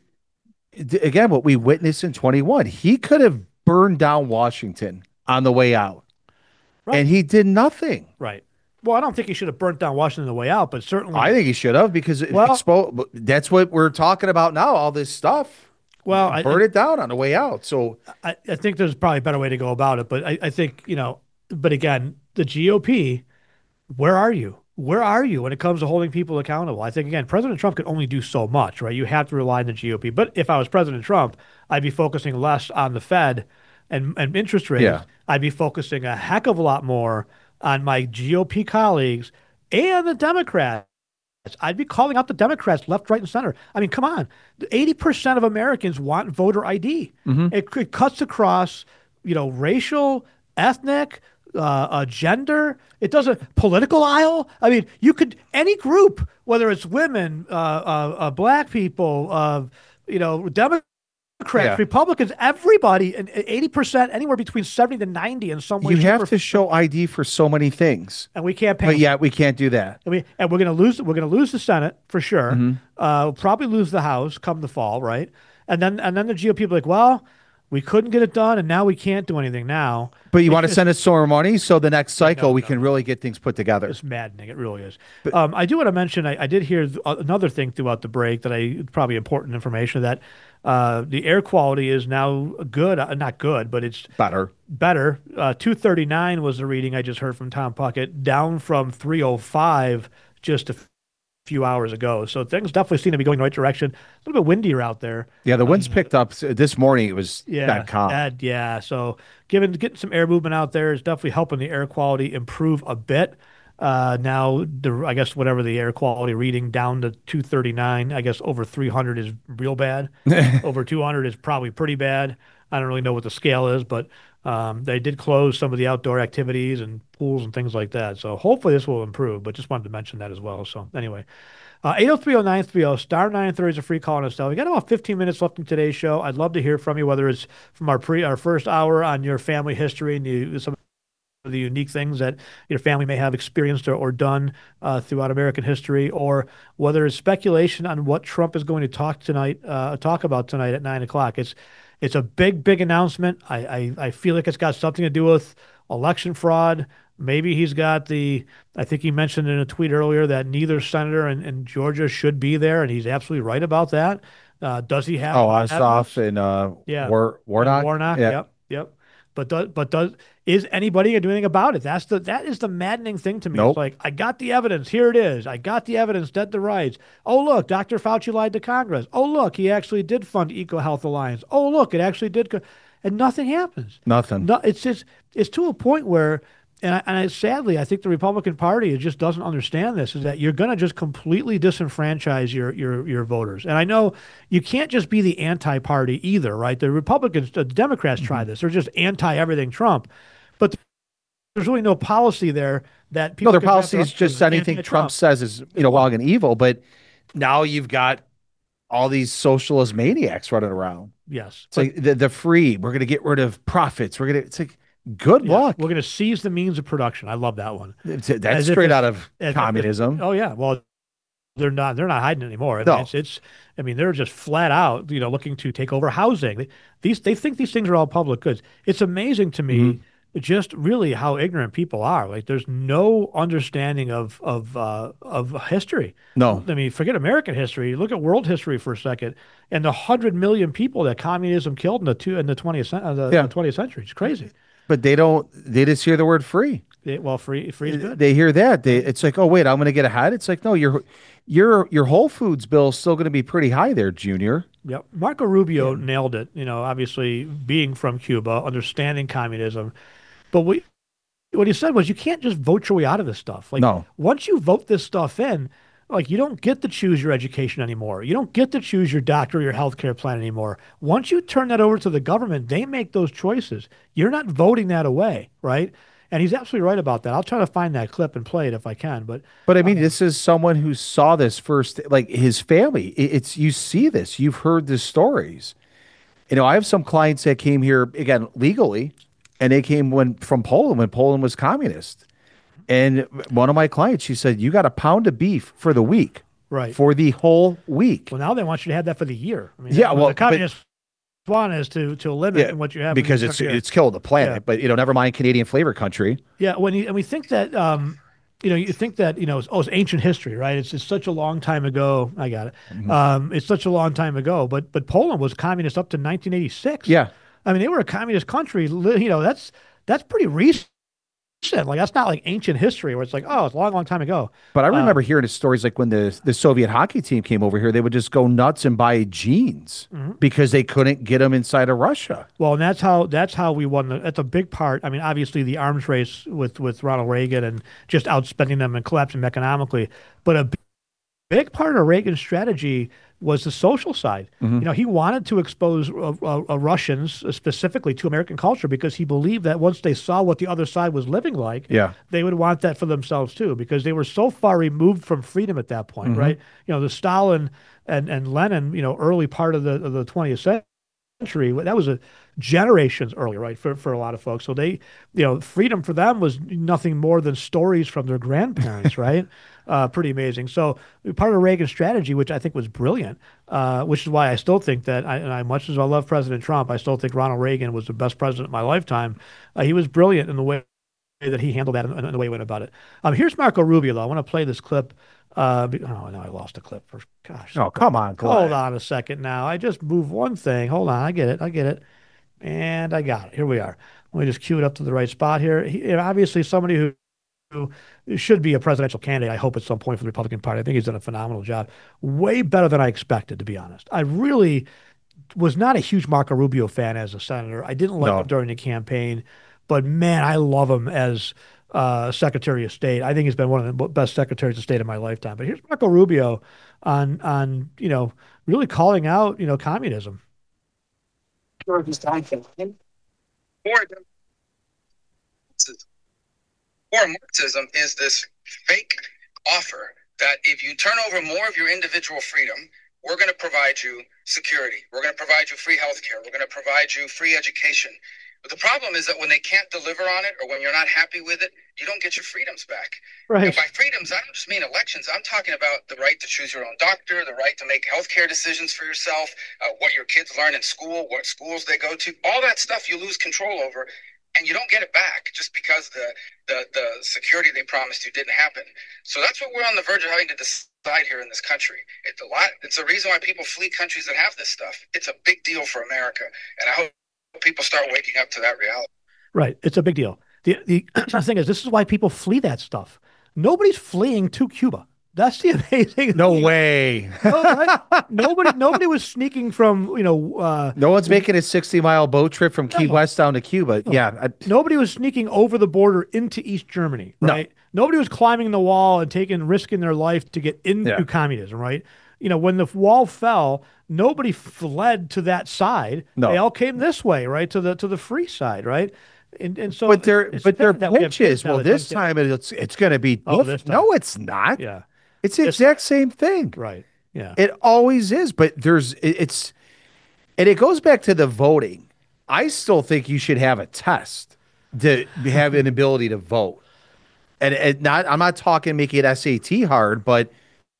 d- again, what we witnessed in twenty-one, he could have burned down Washington on the way out. Right. And he did nothing. Right. Well, I don't think he should have burnt down Washington on the way out, but certainly. I think he should have because it Well- expo- that's what we're talking about now, all this stuff. well, I, Burn it down on the way out. So I, I think there's probably a better way to go about it, but I, I think, you know, but again, the G O P, where are you? Where are you when it comes to holding people accountable? I think, again, President Trump can only do so much, right? You have to rely on the G O P. But if I was President Trump, I'd be focusing less on the Fed and, and interest rates. Yeah. I'd be focusing a heck of a lot more on my G O P colleagues and the Democrats. I'd be calling out the Democrats left, right, and center. I mean, come on. eighty percent of Americans want voter I D. It, it cuts across, you know, racial, ethnic, uh, uh, gender. It doesn't, political aisle. I mean, you could, any group, whether it's women, uh, uh, uh, black people, uh, you know, Democrats, Yeah. Republicans, everybody, and eighty percent, anywhere between seventy to ninety in some way. you shape, have or- to show I D for so many things. and we can't pay. But yet we can't do that. I mean, and we're going to lose. We're going to lose the Senate for sure. Mm-hmm. Uh, we'll probably lose the House come the fall, right? And then and then the G O P will be like, well, we couldn't get it done, and now we can't do anything now. But you want to just- send us some more money so the next cycle no, we no, can really get things put together. It's maddening. It really is. um, I do want to mention. I, I did hear th- another thing throughout the break that I probably important information that uh, the air quality is now good. Uh, not good, but it's Better. better. Uh, two thirty-nine was the reading I just heard from Tom Puckett, down from three oh five just a f- few hours ago. So things definitely seem to be going the right direction. A little bit windier out there. Yeah, the winds picked up s- this morning. It was Yeah, that calm. that- yeah. So given getting some air movement out there is definitely helping the air quality improve a bit. Uh, now, the I guess whatever the air quality reading down to two thirty-nine, I guess over three hundred is real bad. Over two hundred is probably pretty bad. I don't really know what the scale is, but um, they did close some of the outdoor activities and pools and things like that. So hopefully this will improve, but just wanted to mention that as well. So anyway, uh, eight oh three oh nine three oh, star nine thirty is a free call on us. We got about fifteen minutes left in today's show. I'd love to hear from you, whether it's from our pre our first hour on your family history and you, some of the unique things that your family may have experienced or, or done uh, throughout American history, or whether it's speculation on what Trump is going to talk tonight, uh, talk about tonight at nine o'clock. It's it's a big, big announcement. I, I I feel like it's got something to do with election fraud. Maybe he's got the. I think he mentioned in a tweet earlier that neither senator in, in Georgia should be there, and he's absolutely right about that. Uh, does he have? Oh, Ossoff and uh, yeah, War, Warnock. And Warnock. Yeah. Yep, yep. But does but does is anybody doing anything about it? That's the that is the maddening thing to me. Nope. It's like, I got the evidence. Here it is. I got the evidence. Dead to rights. Oh look, Doctor Fauci lied to Congress. Oh look, he actually did fund EcoHealth Alliance. Oh look, it actually did, co-. and nothing happens. Nothing. No, it's just it's to a point where, and I, and I, sadly, I think the Republican Party just doesn't understand this, is that you're going to just completely disenfranchise your, your your voters. And I know you can't just be the anti-party either, right? The Republicans, the Democrats try this. They're just anti-everything Trump. But there's really no policy there that people No, their can wrap policy their is arms just around. anything Anti-Trump. Trump says is, you know, wrong and evil. But now you've got all these socialist maniacs running around. Yes. It's like the, the free, we're going to get rid of profits. We're going to, it's like, good Yeah, luck. We're going to seize the means of production. I love that one. It's- That's As if straight it's- out of as if it's- communism. Oh yeah, well, they're not they're not hiding anymore. I No. mean, it's, it's I mean they're just flat out, you know, looking to take over housing. They, these they think these things are all public goods. It's amazing to me, Mm-hmm. just really how ignorant people are. Like, there's no understanding of of uh, of history. No. I mean, forget American history. Look at world history for a second, and the hundred million people that communism killed in the two in the twentieth cen- uh, the, Yeah. the twentieth century. It's crazy. But they don't, they just hear the word free. They, well, free free is good. They hear that. They, it's like, oh, wait, I'm going to get ahead. It's like, no, your, your, your Whole Foods bill is still going to be pretty high there, Junior. Yep. Marco Rubio nailed it, you know, obviously being from Cuba, understanding communism. But we, what he said was, you can't just vote your way out of this stuff. Like, No. once you vote this stuff in, like, you don't get to choose your education anymore. You don't get to choose your doctor or your health care plan anymore. Once you turn that over to the government, they make those choices. You're not voting that away, right? And he's absolutely right about that. I'll try to find that clip and play it if I can. But But I mean, this is someone who saw this first, like his family. It- It's, you see this, you've heard the stories. You know, I have some clients that came here, again, legally, and they came when from Poland, when Poland was communist. And one of my clients, she said, you got a pound of beef for the week. Right. For the whole week. well, now they want you to have that for the year. I mean, Yeah, the well, but- communist one is to to limit Yeah, what you have in because the it's country. it's killed the planet. Yeah. But you know, never mind Canadian flavor country. Yeah, when you, and we think that, um, you know, you think that, you know, it's, oh, it's ancient history, right? It's, it's such a long time ago. I got it. Mm-hmm. Um, it's such a long time ago. But but Poland was communist up to nineteen eighty-six. Yeah. I mean, they were a communist country. li- You know, that's that's pretty recent. Like, that's not like ancient history where it's like, oh, it's a long, long time ago. But I Uh, remember hearing the stories like when the the Soviet hockey team came over here, they would just go nuts and buy jeans Mm-hmm. because they couldn't get them inside of Russia. Well, and that's how that's how we won. The, that's a big part. I mean, obviously the arms race with with Ronald Reagan and just outspending them and collapsing them economically, but a big, big part of Reagan's strategy was the social side. Mm-hmm. You know, he wanted to expose uh, uh, uh, Russians specifically to American culture because he believed that once they saw what the other side was living like, Yeah. they would want that for themselves too, because they were so far removed from freedom at that point, Mm-hmm. right? You know, the Stalin and and Lenin, you know, early part of the of the twentieth century, that was a generations early, right, for for a lot of folks. So they, you know, freedom for them was nothing more than stories from their grandparents, right? Uh, pretty amazing. So part of Reagan's strategy, which I think was brilliant, uh, which is why I still think that, I, and I, much as I love President Trump, I still think Ronald Reagan was the best president of my lifetime. Uh, he was brilliant in the way that he handled that and, and the way he went about it. Um, here's Marco Rubio, though. I want to play this clip. Uh, be- oh, no, I lost the clip. For, gosh. Oh, come on, Glenn. Hold on a second now. I just moved one thing. Hold on. I get it. I get it. And I got it. Here we are. Let me just cue it up to the right spot here. He, obviously, somebody who who should be a presidential candidate, I hope, at some point for the Republican Party. I think he's done a phenomenal job. Way better than I expected, to be honest. I really was not a huge Marco Rubio fan as a senator. I didn't like No. him during the campaign, but man, I love him as uh, Secretary of State. I think he's been one of the best secretaries of state of my lifetime. But here's Marco Rubio on, on you know, really calling out, you know, communism. Or Or Marxism is this fake offer that if you turn over more of your individual freedom, we're going to provide you security. We're going to provide you free healthcare. We're going to provide you free education. But the problem is that when they can't deliver on it, or when you're not happy with it, you don't get your freedoms back. Right. And by freedoms, I don't just mean elections. I'm talking about the right to choose your own doctor, the right to make healthcare decisions for yourself, uh, what your kids learn in school, what schools they go to. All that stuff you lose control over, and you don't get it back just because the, the, the security they promised you didn't happen. So that's what we're on the verge of having to decide here in this country. It's a lot. It's a reason why people flee countries that have this stuff. It's a big deal for America, and I hope people start waking up to that reality. Right. It's a big deal. The, the thing is, this is why people flee that stuff. Nobody's fleeing to Cuba. That's the amazing No thing. way. No, right? nobody, nobody was sneaking from, you know, uh, No one's making a sixty mile boat trip from Key No. West down to Cuba. No. Yeah. I, nobody was sneaking over the border into East Germany, No. right? Nobody was climbing the wall and taking risking their life to get into Yeah. communism, right? You know, when the wall fell, nobody fled to that side. No. They all came this way, right? To the to the free side, right? And and so but they're it's but their bad that we have pitch is, kids now well, that this don't get- time it's it's going to be Oh, diff- this time. No, it's not. Yeah. It's the It's- exact same thing. Right. Yeah. It always is, but there's it- it's and it goes back to the voting. I still think you should have a test to have an ability to vote. And, and not I'm not talking making it S A T hard, but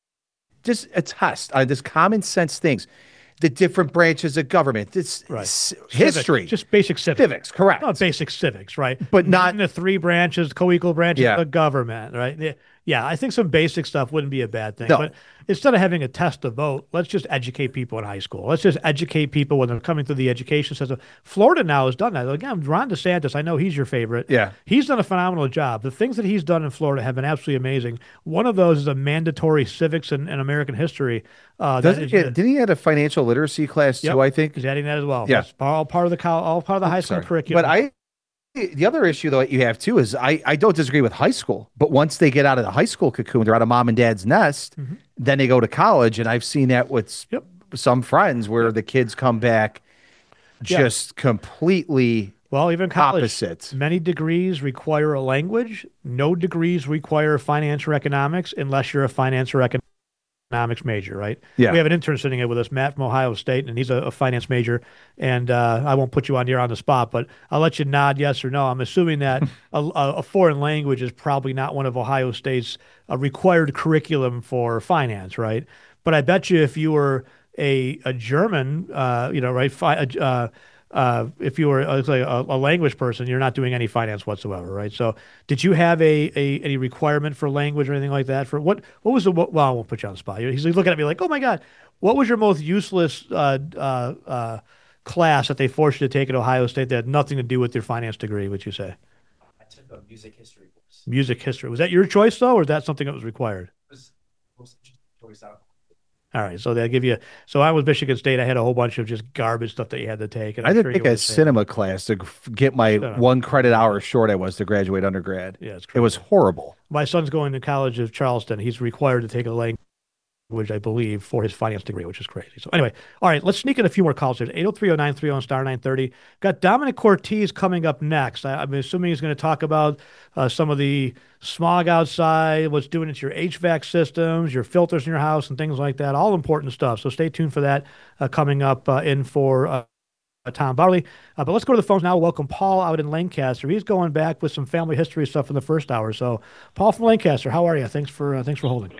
just a test on just common sense things. The different branches of government. It's Right. s- Civic- history. just basic civics. Civics, correct. Not basic civics, right? But not- the three branches, co-equal branches Yeah. of government, right? Yeah. Yeah, I think some basic stuff wouldn't be a bad thing. No. But instead of having a test to vote, let's just educate people in high school. Let's just educate people when they're coming through the education system. Florida now has done that. Again, Ron DeSantis, I know he's your favorite. Yeah. He's done a phenomenal job. The things that he's done in Florida have been absolutely amazing. One of those is a mandatory civics and, and American history. Uh, that Doesn't is he, the- didn't he have a financial literacy class Yep. too, I think? He's adding that as well. Yeah. That's all part of the col- all part of the high school Sorry. curriculum. But I, the other issue though you have too is I, I don't disagree with high school, but once they get out of the high school cocoon, they're out of mom and dad's nest, Mm-hmm. then they go to college, and I've seen that with s- Yep. some friends where the kids come back Yeah. just completely Well, even college, opposite. many degrees require a language. No degrees require finance or economics unless you're a finance or economics major, right? Yeah. We have an intern sitting here with us, Matt from Ohio State, and he's a, a finance major. And uh, I won't put you on here on the spot, but I'll let you nod yes or no. I'm assuming that a, a a foreign language is probably not one of Ohio State's uh, required curriculum for finance, right? But I bet you if you were a a German, uh, you know, right, fi- uh, uh, if you were uh, say a, a language person, you're not doing any finance whatsoever, right? So, did you have a, a any requirement for language or anything like that? For what what was the well, I won't put you on the spot. He's looking at me like, oh my god, what was your most useless uh, uh, uh, class that they forced you to take at Ohio State that had nothing to do with your finance degree? Would you say? I took a music history course. Music history, was that your choice though, or is that something that was required? It was the most interesting choice out. All right, so they give you. So I was Michigan State. I had a whole bunch of just garbage stuff that you had to take. And I I'm did sure take you a were the same. cinema class to g- get my Cinema. one credit hour short I was to graduate undergrad. Yeah, it's it was horrible. My son's going to College of Charleston. He's required to take a language, I believe, for his finance degree, which is crazy. So anyway, all right, let's sneak in a few more calls here. eight oh three oh nine three oh and star nine thirty. Got Dominic Cortez coming up next. I, I'm assuming he's going to talk about uh, some of the smog outside, what's doing it to your H V A C systems, your filters in your house, and things like that. All important stuff. So stay tuned for that uh, coming up uh, in for uh, Tom Barley. Uh, but let's go to the phones now. Welcome Paul out in Lancaster. He's going back with some family history stuff in the first hour. So Paul from Lancaster, how are you? Thanks for uh, thanks for holding.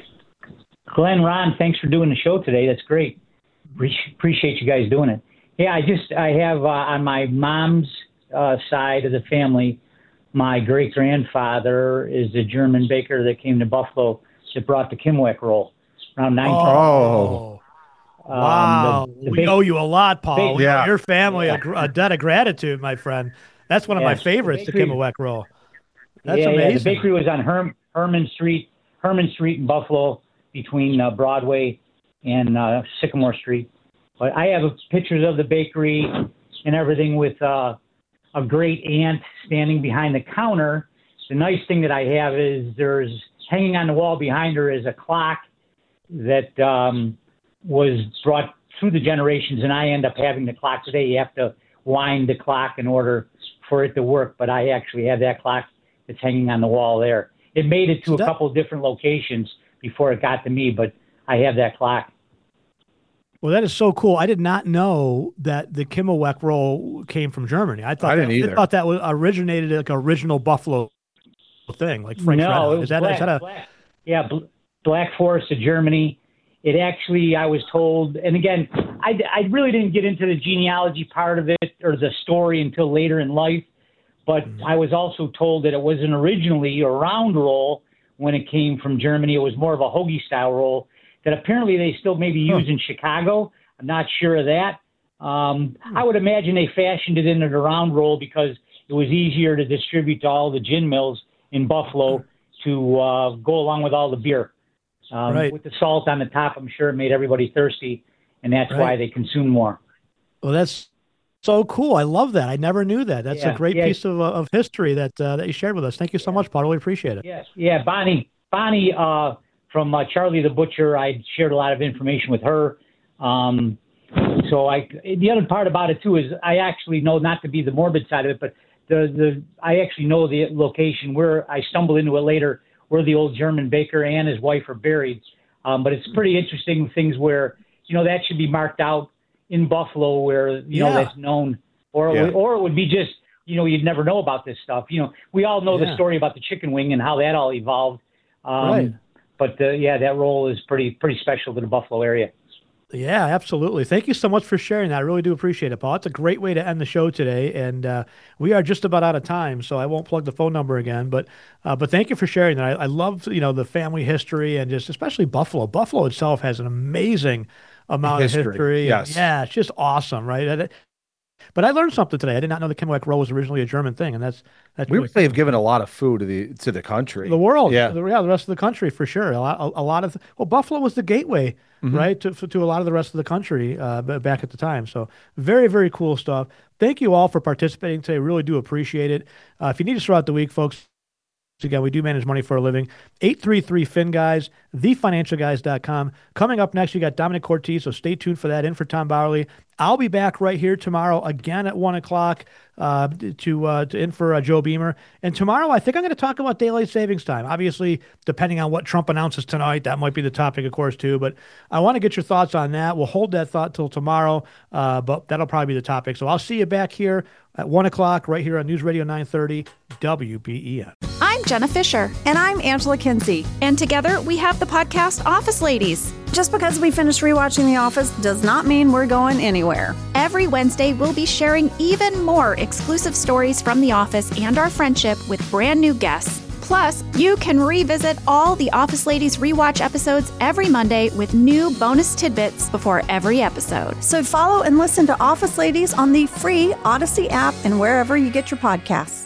Glenn, Ron, thanks for doing the show today. That's great. Pre- appreciate you guys doing it. Yeah, I just, I have uh, on my mom's uh, side of the family, my great-grandfather is the German baker that came to Buffalo that brought the Kimwek roll around nineteen. Oh, Um, wow. the- the we big- owe you a lot, Paul. big- We owe Yeah. your family Yeah. a, gr- a debt of gratitude, my friend. That's one of my Yes, the favorites, the bakery- Kimmelweck roll. That's yeah, amazing. yeah, the bakery was on Herm, Herman Street, Herman Street in Buffalo, between uh, Broadway and uh, Sycamore Street. But I have pictures of the bakery and everything with uh, a great aunt standing behind the counter. The nice thing that I have is there's hanging on the wall behind her is a clock that um, was brought through the generations, and I end up having the clock today. You have to wind the clock in order for it to work. But I actually have that clock that's hanging on the wall there. It made it to So a that- couple of different locations before it got to me, but I have that clock. Well, that is so cool. I did not know that the Kimmelweck roll came from Germany. I thought I didn't that, either. I thought that was originated like original Buffalo thing, like Frank's Red no, Hot. it was Is that, black, is that a black. Yeah, bl- Black Forest of Germany. It actually, I was told, and again, I, I really didn't get into the genealogy part of it or the story until later in life, but Mm-hmm. I was also told that it wasn't originally a round roll when it came from Germany. It was more of a hoagie style roll that apparently they still maybe use in Chicago. I'm not sure of that. Um, I would imagine they fashioned it into the round roll because it was easier to distribute to all the gin mills in Buffalo to uh, go along with all the beer. Um, Right. With the salt on the top, I'm sure it made everybody thirsty, and that's why Right. they consume more. Well, that's so cool. I love that. I never knew that. That's Yeah, a great yeah. piece of, uh, of history that uh, that you shared with us. Thank you so much, Paul. Really appreciate it. Yes, yeah, Bonnie, Bonnie uh, from uh, Charlie the Butcher. I shared a lot of information with her. Um, so I, the other part about it too is I actually know, not to be the morbid side of it, but the the I actually know the location where I stumbled into it later, where the old German baker and his wife are buried. Um, but it's pretty interesting things where, you know, that should be marked out in Buffalo where, you know, Yeah. that's known, or it Yeah. would, or it would be just, you know, you'd never know about this stuff. You know, we all know Yeah. the story about the chicken wing and how that all evolved. Um, Right. But uh, yeah, that role is pretty pretty special to the Buffalo area. Yeah, absolutely. Thank you so much for sharing that. I really do appreciate it, Paul. It's a great way to end the show today, and uh, we are just about out of time, so I won't plug the phone number again. But uh, but thank you for sharing that. I, I love you know the family history and just especially Buffalo. Buffalo itself has an amazing amount History, of history. yes. Yeah, it's just awesome, right? And it- But I learned something today. I did not know the Kimmelweck roll was originally a German thing, and that's that's We really really have given a lot of food to the to the country. the world, Yeah. the, yeah, the rest of the country for sure. A lot, a, a lot of well, Buffalo was the gateway, Mhm. right, to to a lot of the rest of the country uh, b- back at the time. So very, very cool stuff. Thank you all for participating today. Really do appreciate it. Uh, if you need us throughout the week, folks. Again, we do manage money for a living. eight three three F I N guys, the financial guys dot com. Coming up next, you got Dominic Cortese, so stay tuned for that. In for Tom Bowerly. I'll be back right here tomorrow again at one o'clock uh, to, uh, to in for uh, Joe Beamer. And tomorrow, I think I'm going to talk about daylight savings time. Obviously, depending on what Trump announces tonight, that might be the topic, of course, too. But I want to get your thoughts on that. We'll hold that thought till tomorrow, uh, but that'll probably be the topic. So I'll see you back here at one o'clock right here on News Radio nine thirty W B E N. I'm Jenna Fisher. And I'm Angela Kinsey. And together we have the podcast Office Ladies. Just because we finished rewatching The Office does not mean we're going anywhere. Every Wednesday, we'll be sharing even more exclusive stories from The Office and our friendship with brand new guests. Plus, you can revisit all the Office Ladies rewatch episodes every Monday with new bonus tidbits before every episode. So follow and listen to Office Ladies on the free Odyssey app and wherever you get your podcasts.